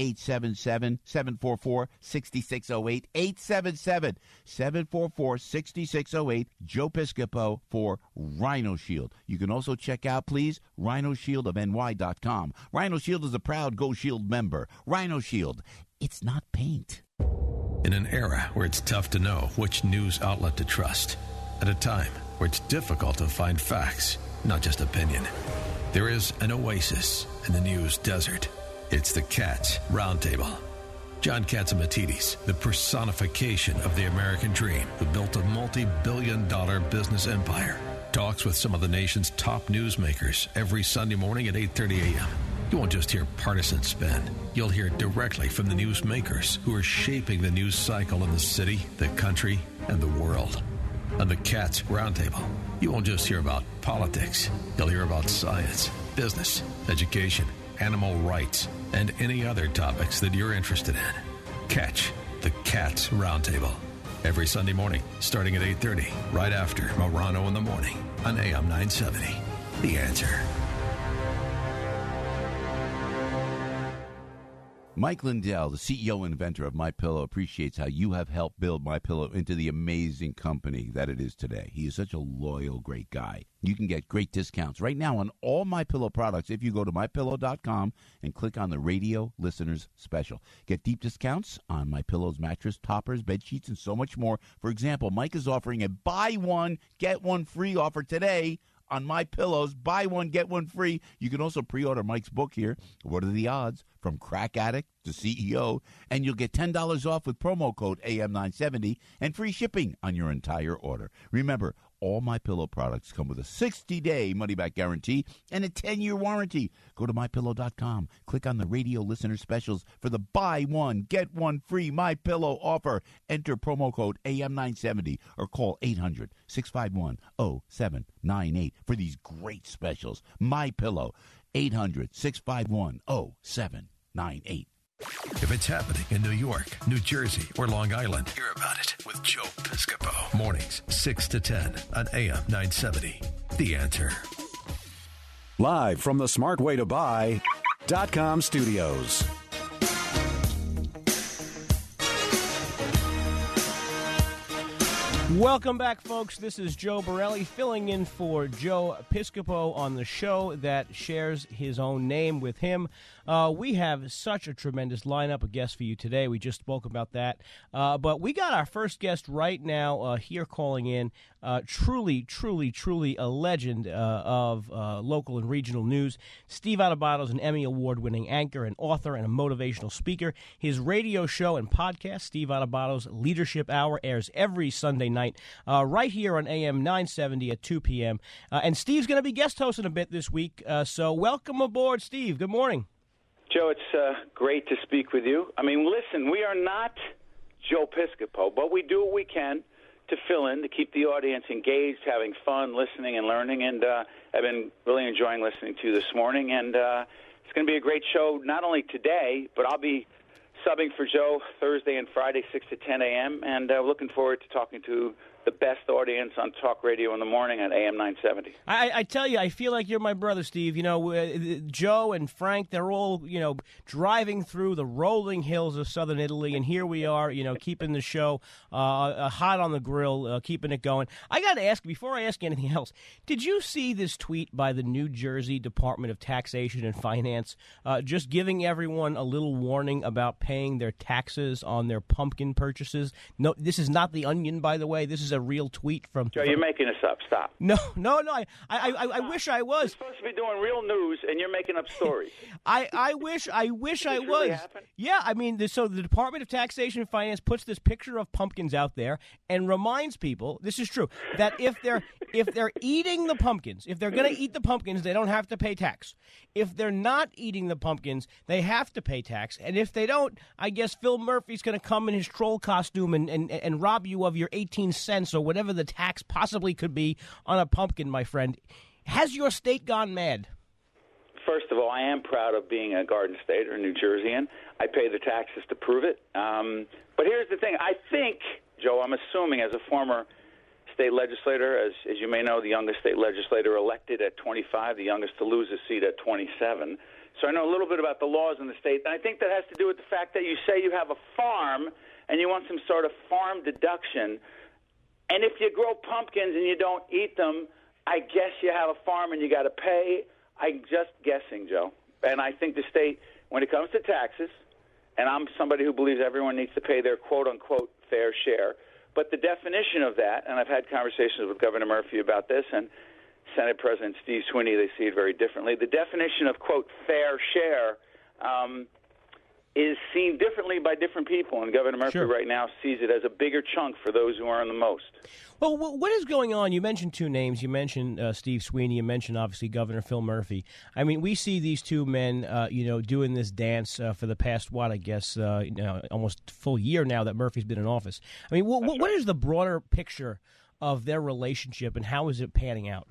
Speaker 10: 877-744-6608, 877-744-6608, Joe Piscopo for Rhino Shield. You can also check out, please, rhinoshield.ny.com. Rhino Shield is a proud Go Shield member. Rhino Shield, it's not paint.
Speaker 1: In an era where it's tough to know which news outlet to trust, at a time where it's difficult to find facts, not just opinion, there is an oasis in the news desert. It's the Cats Roundtable. John Catsimatidis, the personification of the American dream, who built a multi-billion-dollar business empire, talks with some of the nation's top newsmakers every Sunday morning at 8:30 a.m. You won't just hear partisan spin. You'll hear directly from the newsmakers who are shaping the news cycle in the city, the country, and the world. On the Cats Roundtable, you won't just hear about politics. You'll hear about science, business, education, animal rights, and any other topics that you're interested in. Catch the Cats Roundtable every Sunday morning, starting at 8:30, right after Morano in the Morning on AM 970. The Answer.
Speaker 10: Mike Lindell, the CEO and inventor of MyPillow, appreciates how you have helped build MyPillow into the amazing company that it is today. He is such a loyal, great guy. You can get great discounts right now on all MyPillow products if you go to MyPillow.com and click on the Radio Listeners Special. Get deep discounts on MyPillow's mattress, toppers, bed sheets, and so much more. For example, Mike is offering a buy one, get one free offer today on MyPillows. Buy one, get one free. You can also pre-order Mike's book here, What Are the Odds? From Crack Addict to CEO, and you'll get $10 off with promo code AM970 and free shipping on your entire order. Remember, all MyPillow products come with a 60-day money-back guarantee and a 10-year warranty. Go to MyPillow.com. Click on the radio listener specials for the buy one, get one free MyPillow offer. Enter promo code AM970 or call 800-651-0798 for these great specials. MyPillow, 800-651-0798.
Speaker 1: If it's happening in New York, New Jersey, or Long Island, hear about it with Joe Piscopo. Mornings, 6 to 10 on AM 970. The Answer.
Speaker 4: Live from the smartwaytobuy.com studios.
Speaker 6: Welcome back, folks. This is Joe Borelli filling in for Joe Piscopo on the show that shares his own name with him. We have such a tremendous lineup of guests for you today. We just spoke about that. But we got our first guest right now here calling in. Truly a legend of local and regional news. Steve Adubato is an Emmy Award-winning anchor and author and a motivational speaker. His radio show and podcast, Steve Adubato's Leadership Hour, airs every Sunday night right here on AM 970 at 2 p.m. And Steve's going to be guest hosting a bit this week. So welcome aboard, Steve. Good morning.
Speaker 5: Joe, it's great to speak with you. I mean, listen, we are not Joe Piscopo, but we do what we can to fill in, to keep the audience engaged, having fun, listening and learning. And I've been really enjoying listening to you this morning. And it's going to be a great show, not only today, but I'll be subbing for Joe Thursday and Friday, 6 to 10 a.m., and looking forward to talking to the best audience on talk radio in the morning at AM 970.
Speaker 6: I tell you, I feel like you're my brother, Steve. You know, Joe and Frank, they're all, driving through the rolling hills of southern Italy, and here we are, keeping the show hot on the grill, keeping it going. I got to ask, before I ask you anything else, did you see this tweet by the New Jersey Department of Taxation and Finance just giving everyone a little warning about paying their taxes on their pumpkin purchases? No, this is not The Onion, by the way. This is a real tweet from...
Speaker 5: Joe, you're making this up. Stop.
Speaker 6: No. I wish I was.
Speaker 5: You're supposed to be doing real news, and you're making up stories.
Speaker 6: I wish I was.
Speaker 5: Really happen?
Speaker 6: Yeah, I mean, so the Department of Taxation and Finance puts this picture of pumpkins out there and reminds people, this is true, that if they're eating the pumpkins, if they're going to eat the pumpkins, they don't have to pay tax. If they're not eating the pumpkins, they have to pay tax. And if they don't, I guess Phil Murphy's going to come in his troll costume and rob you of your 18 cents or whatever the tax possibly could be on a pumpkin, my friend. Has your state gone mad?
Speaker 5: First of all, I am proud of being a Garden State or New Jerseyan. I pay the taxes to prove it. But here's the thing. I think, Joe, I'm assuming as a former state legislator, as you may know, the youngest state legislator elected at 25, the youngest to lose a seat at 27. So I know a little bit about the laws in the state, and I think that has to do with the fact that you say you have a farm and you want some sort of farm deduction. And if you grow pumpkins and you don't eat them, I guess you have a farm and you got to pay. I'm just guessing, Joe. And I think the state, when it comes to taxes, and I'm somebody who believes everyone needs to pay their quote-unquote fair share, but the definition of that, and I've had conversations with Governor Murphy about this, and Senate President Steve Sweeney, they see it very differently. The definition of, quote, fair share is seen differently by different people, and Governor Murphy right now sees it as a bigger chunk for those who earn the most.
Speaker 6: Well, what is going on? You mentioned two names. You mentioned Steve Sweeney. You mentioned, obviously, Governor Phil Murphy. I mean, we see these two men, doing this dance for the past, almost full year now that Murphy's been in office. I mean, what is the broader picture of their relationship, and how is it panning out?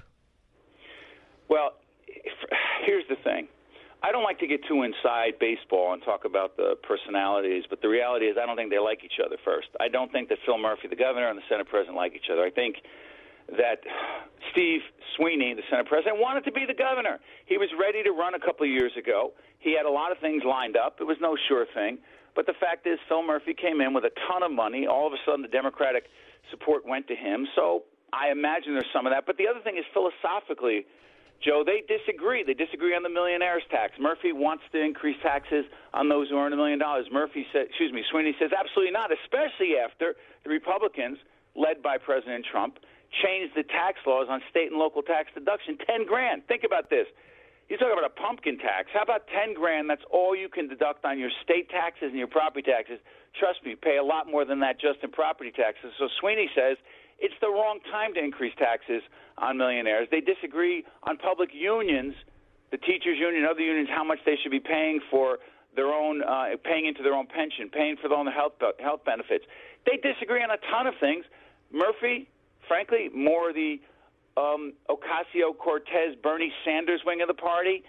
Speaker 5: Well, here's the thing. I don't like to get too inside baseball and talk about the personalities, but the reality is I don't think they like each other first. I don't think that Phil Murphy, the governor, and the Senate president like each other. I think that Steve Sweeney, the Senate president, wanted to be the governor. He was ready to run a couple of years ago. He had a lot of things lined up. It was no sure thing. But the fact is Phil Murphy came in with a ton of money. All of a sudden the Democratic support went to him. So I imagine there's some of that. But the other thing is philosophically, Joe, they disagree. They disagree on the millionaire's tax. Murphy wants to increase taxes on those who earn $1 million. Sweeney says absolutely not, especially after the Republicans, led by President Trump, changed the tax laws on state and local tax deduction. $10,000. Think about this. You're talking about a pumpkin tax. How about $10,000? That's all you can deduct on your state taxes and your property taxes. Trust me, you pay a lot more than that just in property taxes. So Sweeney says it's the wrong time to increase taxes on millionaires. They disagree on public unions, the teachers' union, other unions, how much they should be paying for their own, paying into their own pension, paying for their own health benefits. They disagree on a ton of things. Murphy, frankly, more the Ocasio-Cortez, Bernie Sanders wing of the party.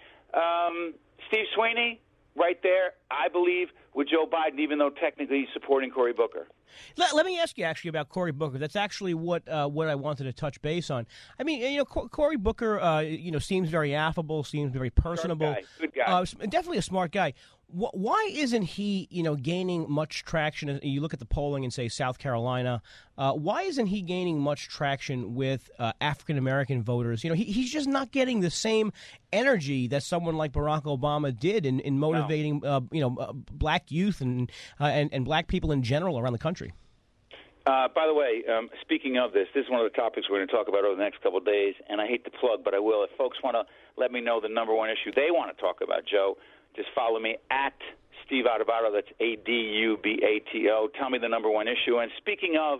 Speaker 5: Steve Sweeney, right there, I believe, with Joe Biden, even though technically he's supporting Cory Booker.
Speaker 6: Let me ask you actually about Cory Booker. That's actually what I wanted to touch base on. I mean, Cory Booker, seems very affable, seems very personable.
Speaker 5: Good guy.
Speaker 6: Definitely a smart guy. Why isn't he, gaining much traction? You look at the polling in, say, South Carolina. Why isn't he gaining much traction with African American voters? He's just not getting the same energy that someone like Barack Obama did in motivating, black youth and black people in general around the country.
Speaker 5: By the way, speaking of this is one of the topics we're going to talk about over the next couple of days, and I hate to plug, but I will. If folks want to let me know the number one issue they want to talk about, Joe, just follow me at Steve Adubato. That's Adubato. Tell me the number one issue. And speaking of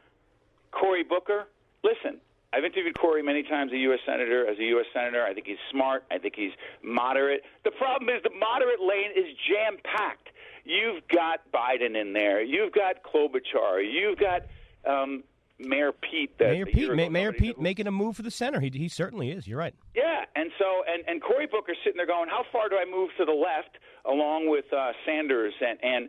Speaker 5: Cory Booker, listen, I've interviewed Cory many times as a U.S. Senator. I think he's smart. I think he's moderate. The problem is the moderate lane is jam-packed. You've got Biden in there. You've got Klobuchar. You've got Mayor Pete.
Speaker 6: Mayor Pete making a move for the center. He certainly is. You're right.
Speaker 5: Yeah, and so and Cory Booker's sitting there going, how far do I move to the left, along with Sanders and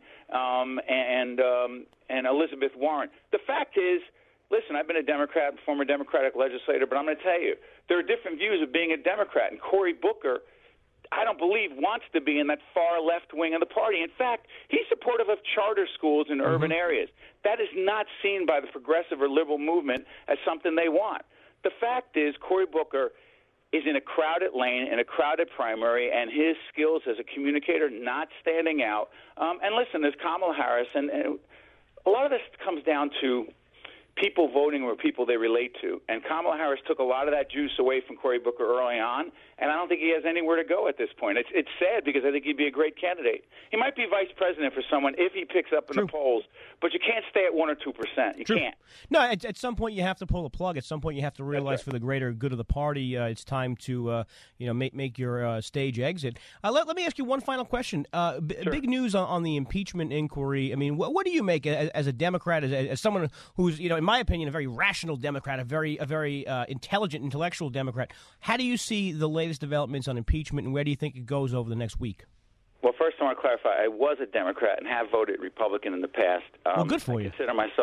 Speaker 5: Elizabeth Warren? The fact is, listen, I've been a Democrat, former Democratic legislator, but I'm going to tell you, there are different views of being a Democrat, and Cory Booker, I don't believe, wants to be in that far left wing of the party. In fact, he's supportive of charter schools in urban areas. That is not seen by the progressive or liberal movement as something they want. The fact is, Cory Booker is in a crowded lane, in a crowded primary, and his skills as a communicator not standing out. And listen, there's Kamala Harris, and a lot of this comes down to people voting or people they relate to. And Kamala Harris took a lot of that juice away from Cory Booker early on, and I don't think he has anywhere to go at this point. It's sad because I think he'd be a great candidate. He might be vice president for someone if he picks up in the polls, but you can't stay at 1 or 2%. You can't.
Speaker 6: No, at some point you have to pull the plug. At some point you have to realize for the greater good of the party, it's time to make your stage exit. Let me ask you one final question. Big news on the impeachment inquiry. I mean, what do you make as a Democrat, as someone who's, in my opinion, a very rational Democrat, a very intelligent, intellectual Democrat? How do you see the latest developments on impeachment, and where do you think it goes over the next week?
Speaker 5: Well, first I want to clarify, I was a Democrat and have voted Republican in the past.
Speaker 6: Well, good for you.
Speaker 5: I consider myself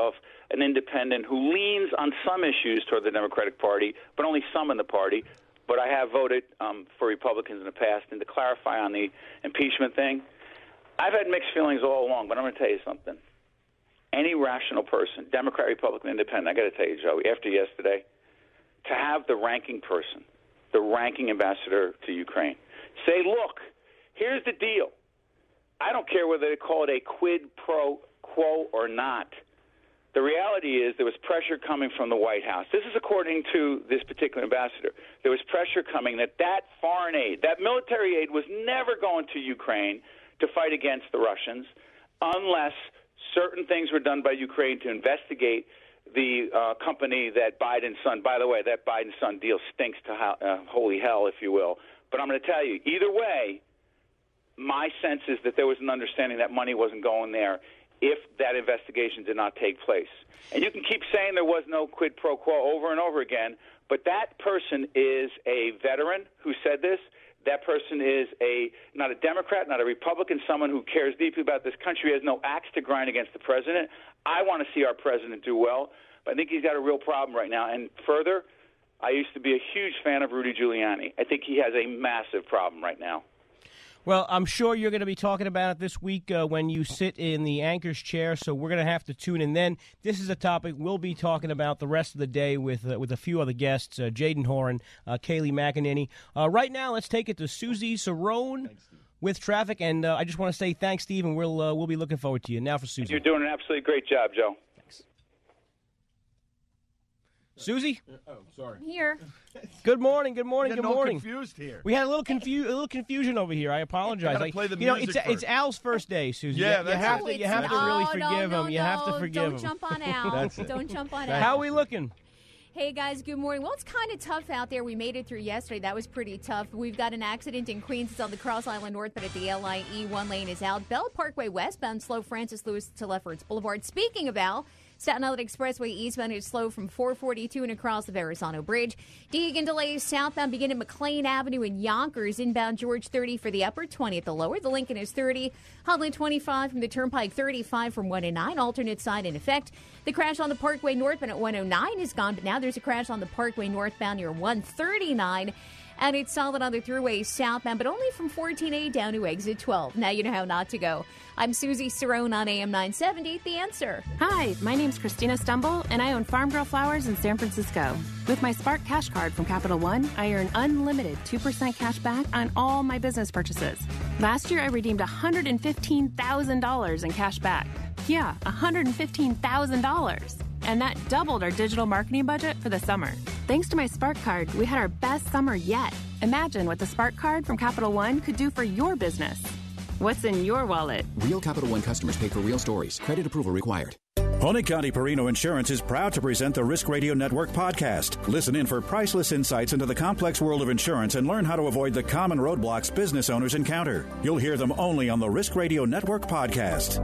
Speaker 15: an independent who leans on some issues toward the Democratic Party, but only some in the party. But I have voted for Republicans in the past. And to clarify on the impeachment thing, I've had mixed feelings all along, but I'm going to tell you something. Any rational person, Democrat, Republican, Independent, I got to tell you, Joey, after yesterday, to have the ranking person, the ranking ambassador to Ukraine, say, look, here's the deal. I don't care whether they call it a quid pro quo or not. The reality is there was pressure coming from the White House. This is according to this particular ambassador. There was pressure coming that foreign aid, that military aid was never going to Ukraine to fight against the Russians unless certain things were done by Ukraine to investigate the company that Biden's son, by the way, that Biden's son deal stinks to holy hell, if you will. But I'm going to tell you, either way, my sense is that there was an understanding that money wasn't going there if that investigation did not take place. And you can keep saying there was no quid pro quo over and over again, but that person is a veteran who said this. That person is not a Democrat, not a Republican, someone who cares deeply about this country, has no axe to grind against the president. I want to see our president do well, but I think he's got a real problem right now. And further, I used to be a huge fan of Rudy Giuliani. I think he has a massive problem right now.
Speaker 6: Well, I'm sure you're going to be talking about it this week when you sit in the anchor's chair, so we're going to have to tune in then. This is a topic we'll be talking about the rest of the day with a few other guests, Jaden Horan, Kayleigh McEnany. Right now, let's take it to Susie Cerrone with traffic, and I just want to say thanks, Steve, and we'll be looking forward to you. Now for Susie.
Speaker 15: You're doing an absolutely great job, Joe.
Speaker 6: Susie?
Speaker 7: Oh, sorry.
Speaker 14: Here.
Speaker 6: Good morning. Good morning.
Speaker 7: You're
Speaker 6: Good morning.
Speaker 7: Confused here.
Speaker 6: We had a little confusion over here. I apologize.
Speaker 7: I play the music
Speaker 6: it's Al's first day, Susie.
Speaker 7: Yeah,
Speaker 6: you have to really forgive him. You have to forgive him.
Speaker 14: Don't jump on Al. Don't jump on Al.
Speaker 6: How are we looking?
Speaker 14: Hey, guys, good morning. Well, it's kind of tough out there. We made it through yesterday. That was pretty tough. We've got an accident in Queens. It's on the Cross Island North, but at the LIE, one lane is out. Bell Parkway westbound, slow Francis Lewis to Lefferts Boulevard. Speaking of Al, Staten Island Expressway eastbound is slow from 442 and across the Verrazano Bridge. Deegan delays southbound begin at McLean Avenue in Yonkers. Inbound George 30 for the upper, 20 at the lower. The Lincoln is 30. Holland 25 from the Turnpike, 35 from 109. Alternate side in effect. The crash on the Parkway northbound at 109 is gone, but now there's a crash on the Parkway northbound near 139. And it's solid on the thruway southbound, but only from 14A down to exit 12. Now you know how not to go. I'm Susie Cerrone on AM 970, The Answer.
Speaker 16: Hi, my name's Christina Stumble, and I own Farm Girl Flowers in San Francisco. With my Spark Cash Card from Capital One, I earn unlimited 2% cash back on all my business purchases. Last year, I redeemed $115,000 in cash back. Yeah, $115,000. And that doubled our digital marketing budget for the summer. Thanks to my Spark Card, we had our best summer yet. Imagine what the Spark Card from Capital One could do for your business. What's in your wallet?
Speaker 17: Real Capital One customers pay for real stories. Credit approval required.
Speaker 4: Pony County Perino Insurance is proud to present the Risk Radio Network podcast. Listen in for priceless insights into the complex world of insurance and learn how to avoid the common roadblocks business owners encounter. You'll hear them only on the Risk Radio Network podcast.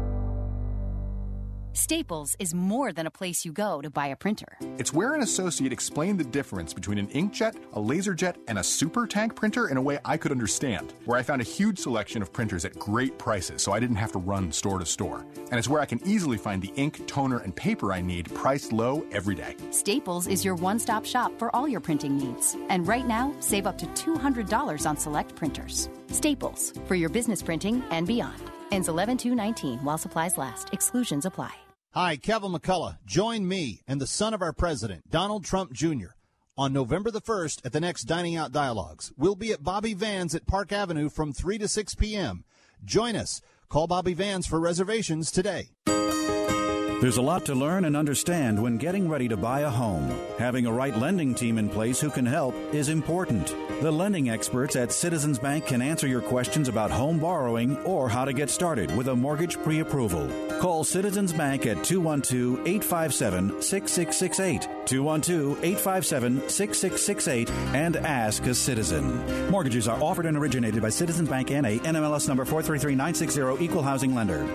Speaker 18: Staples is more than a place you go to buy a printer.
Speaker 19: It's where an associate explained the difference between an inkjet, a laserjet, and a super tank printer in a way I could understand. Where I found a huge selection of printers at great prices so I didn't have to run store to store. And it's where I can easily find the ink, toner, and paper I need priced low every day.
Speaker 18: Staples is your one-stop shop for all your printing needs. And right now, save up to $200 on select printers. Staples, for your business printing and beyond. Ends 11/2/19 while supplies last. Exclusions apply.
Speaker 11: Hi, Kevin McCullough. Join me and the son of our president, Donald Trump Jr., on November the 1st at the next Dining Out Dialogues. We'll be at Bobby Vans at Park Avenue from 3 to 6 p.m. Join us. Call Bobby Vans for reservations today.
Speaker 4: There's a lot to learn and understand when getting ready to buy a home. Having a right lending team in place who can help is important. The lending experts at Citizens Bank can answer your questions about home borrowing or how to get started with a mortgage pre-approval. Call Citizens Bank at 212-857-6668, 212-857-6668, and ask a citizen. Mortgages are offered and originated by Citizens Bank N.A., NMLS number 433960, Equal Housing Lender.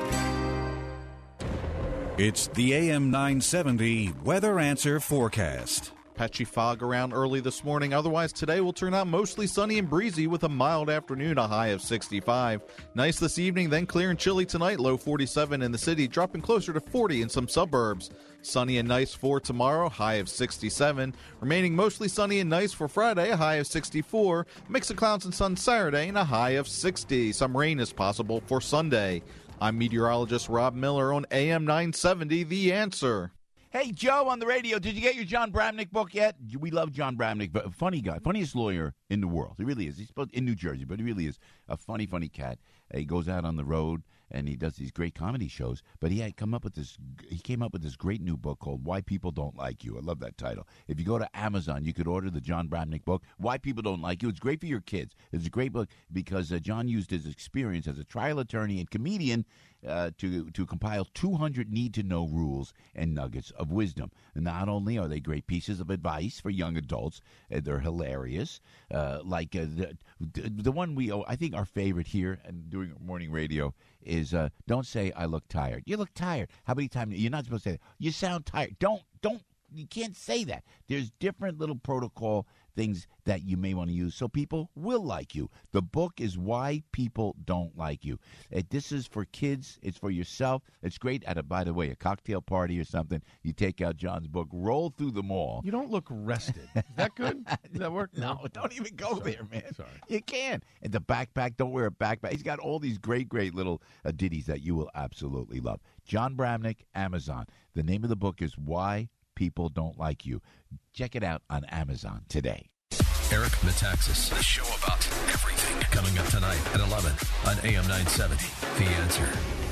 Speaker 4: It's the AM 970 Weather Answer Forecast.
Speaker 20: Patchy fog around early this morning. Otherwise, today will turn out mostly sunny and breezy with a mild afternoon, a high of 65. Nice this evening, then clear and chilly tonight, low 47 in the city, dropping closer to 40 in some suburbs. Sunny and nice for tomorrow, high of 67. Remaining mostly sunny and nice for Friday, a high of 64. Mix of clouds and sun Saturday, and a high of 60. Some rain is possible for Sunday. I'm meteorologist Rob Miller on AM 970, The Answer.
Speaker 10: Hey, Joe, on the radio, did you get your John Bramnick book yet? We love John Bramnick, but funny guy, funniest lawyer in the world. He really is. He's in New Jersey, but he really is a funny, funny cat. He goes out on the road and he does these great comedy shows. But he came up with this great new book called Why People Don't Like You. I love that title. If you go to Amazon, you could order the John Bramnick book, Why People Don't Like You. It's great for your kids. It's a great book because John used his experience as a trial attorney and comedian to compile 200 need-to-know rules and nuggets of wisdom. And not only are they great pieces of advice for young adults, they're hilarious. Like the one I think our favorite here and doing morning radio is don't say I look tired. You look tired. How many times you're not supposed to say that? You sound tired. Don't. You can't say that. There's different little protocol things that you may want to use so people will like you. The book is Why People Don't Like You. This is for kids. It's for yourself. It's great at, by the way, a cocktail party or something. You take out John's book, roll through them all.
Speaker 7: You don't look rested. Is that good? Does that work?
Speaker 10: No, don't even go there, man.
Speaker 7: Sorry.
Speaker 10: You can. And the backpack, don't wear a backpack. He's got all these great, great little ditties that you will absolutely love. John Bramnick, Amazon. The name of the book is Why People Don't Like You. Check it out on Amazon today.
Speaker 1: Eric Metaxas, the show about everything, coming up tonight at 11 on AM 970. The Answer.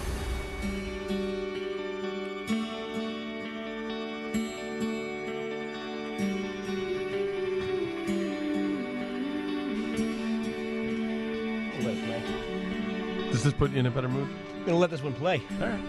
Speaker 7: Does this put you in a better mood?
Speaker 6: I'm going to let this one play.
Speaker 7: All right.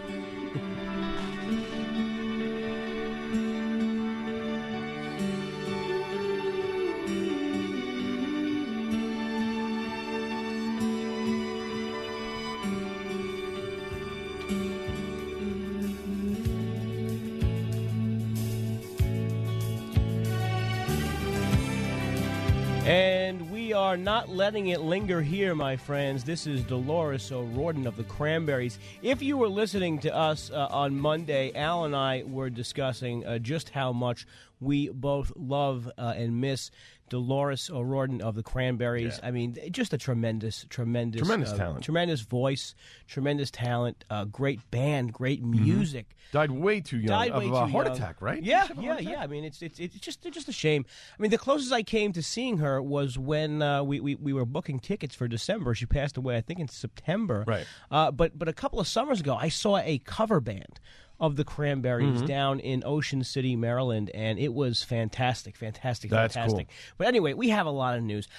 Speaker 6: And we are not letting it linger here, my friends. This is Dolores O'Riordan of the Cranberries. If you were listening to us on Monday, Al and I were discussing just how much we both love and miss Dolores O'Riordan of the Cranberries. Yeah. I mean, just a tremendous
Speaker 7: talent.
Speaker 6: Tremendous voice, tremendous talent, great band, great music.
Speaker 7: Died way too young of a heart attack, right?
Speaker 6: Yeah. I mean, it's just a shame. I mean, the closest I came to seeing her was when we were booking tickets for December. She passed away, I think, in September.
Speaker 7: Right.
Speaker 6: But a couple of summers ago, I saw a cover band of the Cranberries down in Ocean City, Maryland, and it was fantastic.
Speaker 7: That's cool.
Speaker 6: But anyway, we have a lot of news.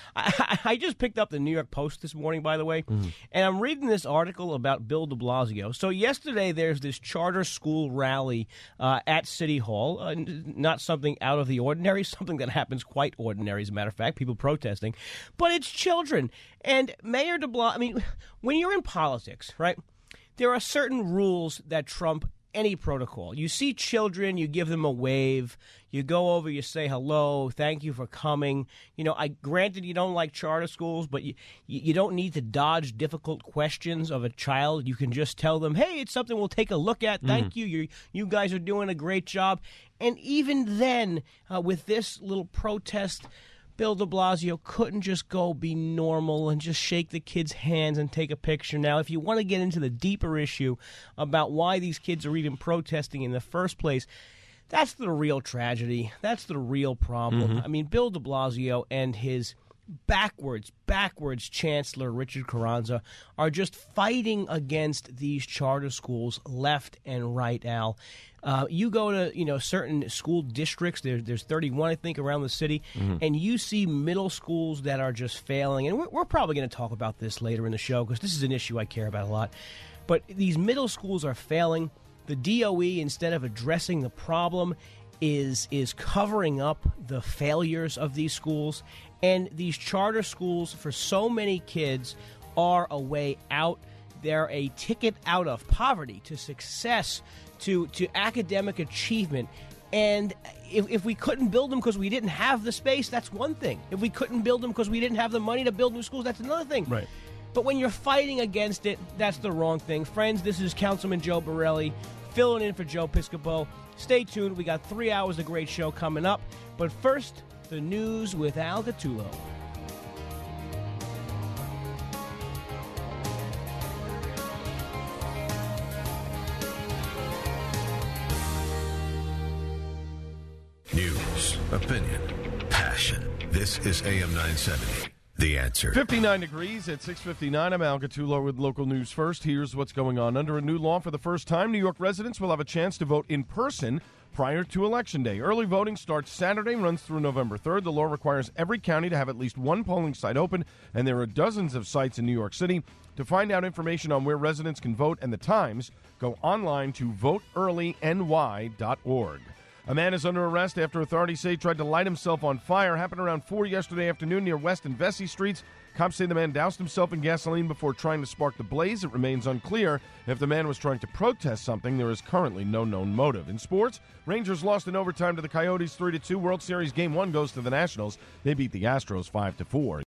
Speaker 6: I just picked up the New York Post this morning, by the way, and I'm reading this article about Bill de Blasio. So yesterday there's this charter school rally at City Hall, not something out of the ordinary, something that happens quite ordinary, as a matter of fact, people protesting, but it's children. And Mayor de Blasio, I mean, when you're in politics, right, there are certain rules that trump any protocol. You see children, you give them a wave, you go over, you say hello, thank you for coming. You know, granted you don't like charter schools, but you don't need to dodge difficult questions of a child. You can just tell them, hey, it's something we'll take a look at. Thank you. You guys are doing a great job. And even then, with this little protest, Bill de Blasio couldn't just go be normal and just shake the kids' hands and take a picture. Now, if you want to get into the deeper issue about why these kids are even protesting in the first place, that's the real tragedy. That's the real problem. I mean, Bill de Blasio and his backwards Chancellor Richard Carranza are just fighting against these charter schools left and right, Al. You go to certain school districts. There's 31, I think, around the city, and you see middle schools that are just failing. And we're probably going to talk about this later in the show because this is an issue I care about a lot. But these middle schools are failing. The DOE, instead of addressing the problem, is covering up the failures of these schools. And these charter schools, for so many kids, are a way out. They're a ticket out of poverty to success, to academic achievement. And if we couldn't build them because we didn't have the space, that's one thing. If we couldn't build them because we didn't have the money to build new schools, that's another thing.
Speaker 7: Right.
Speaker 6: But when you're fighting against it, that's the wrong thing. Friends, this is Councilman Joe Borelli filling in for Joe Piscopo. Stay tuned. We got 3 hours of great show coming up. But first, the news with Al Gattullo.
Speaker 1: News, opinion, passion. This is AM 970. The Answer.
Speaker 7: 59 degrees at 6:59. I'm Al Gattullo with local news first. Here's what's going on. Under a new law, for the first time, New York residents will have a chance to vote in person prior to Election Day. Early voting starts Saturday and runs through November 3rd. The law requires every county to have at least one polling site open, and there are dozens of sites in New York City. To find out information on where residents can vote and the times, go online to voteearlyny.org. A man is under arrest after authorities say he tried to light himself on fire. Happened around 4 yesterday afternoon near West and Vesey Streets. Cops say the man doused himself in gasoline before trying to spark the blaze. It remains unclear if the man was trying to protest something. There is currently no known motive. In sports, Rangers lost in overtime to the Coyotes 3-2. World Series Game 1 goes to the Nationals. They beat the Astros 5-4.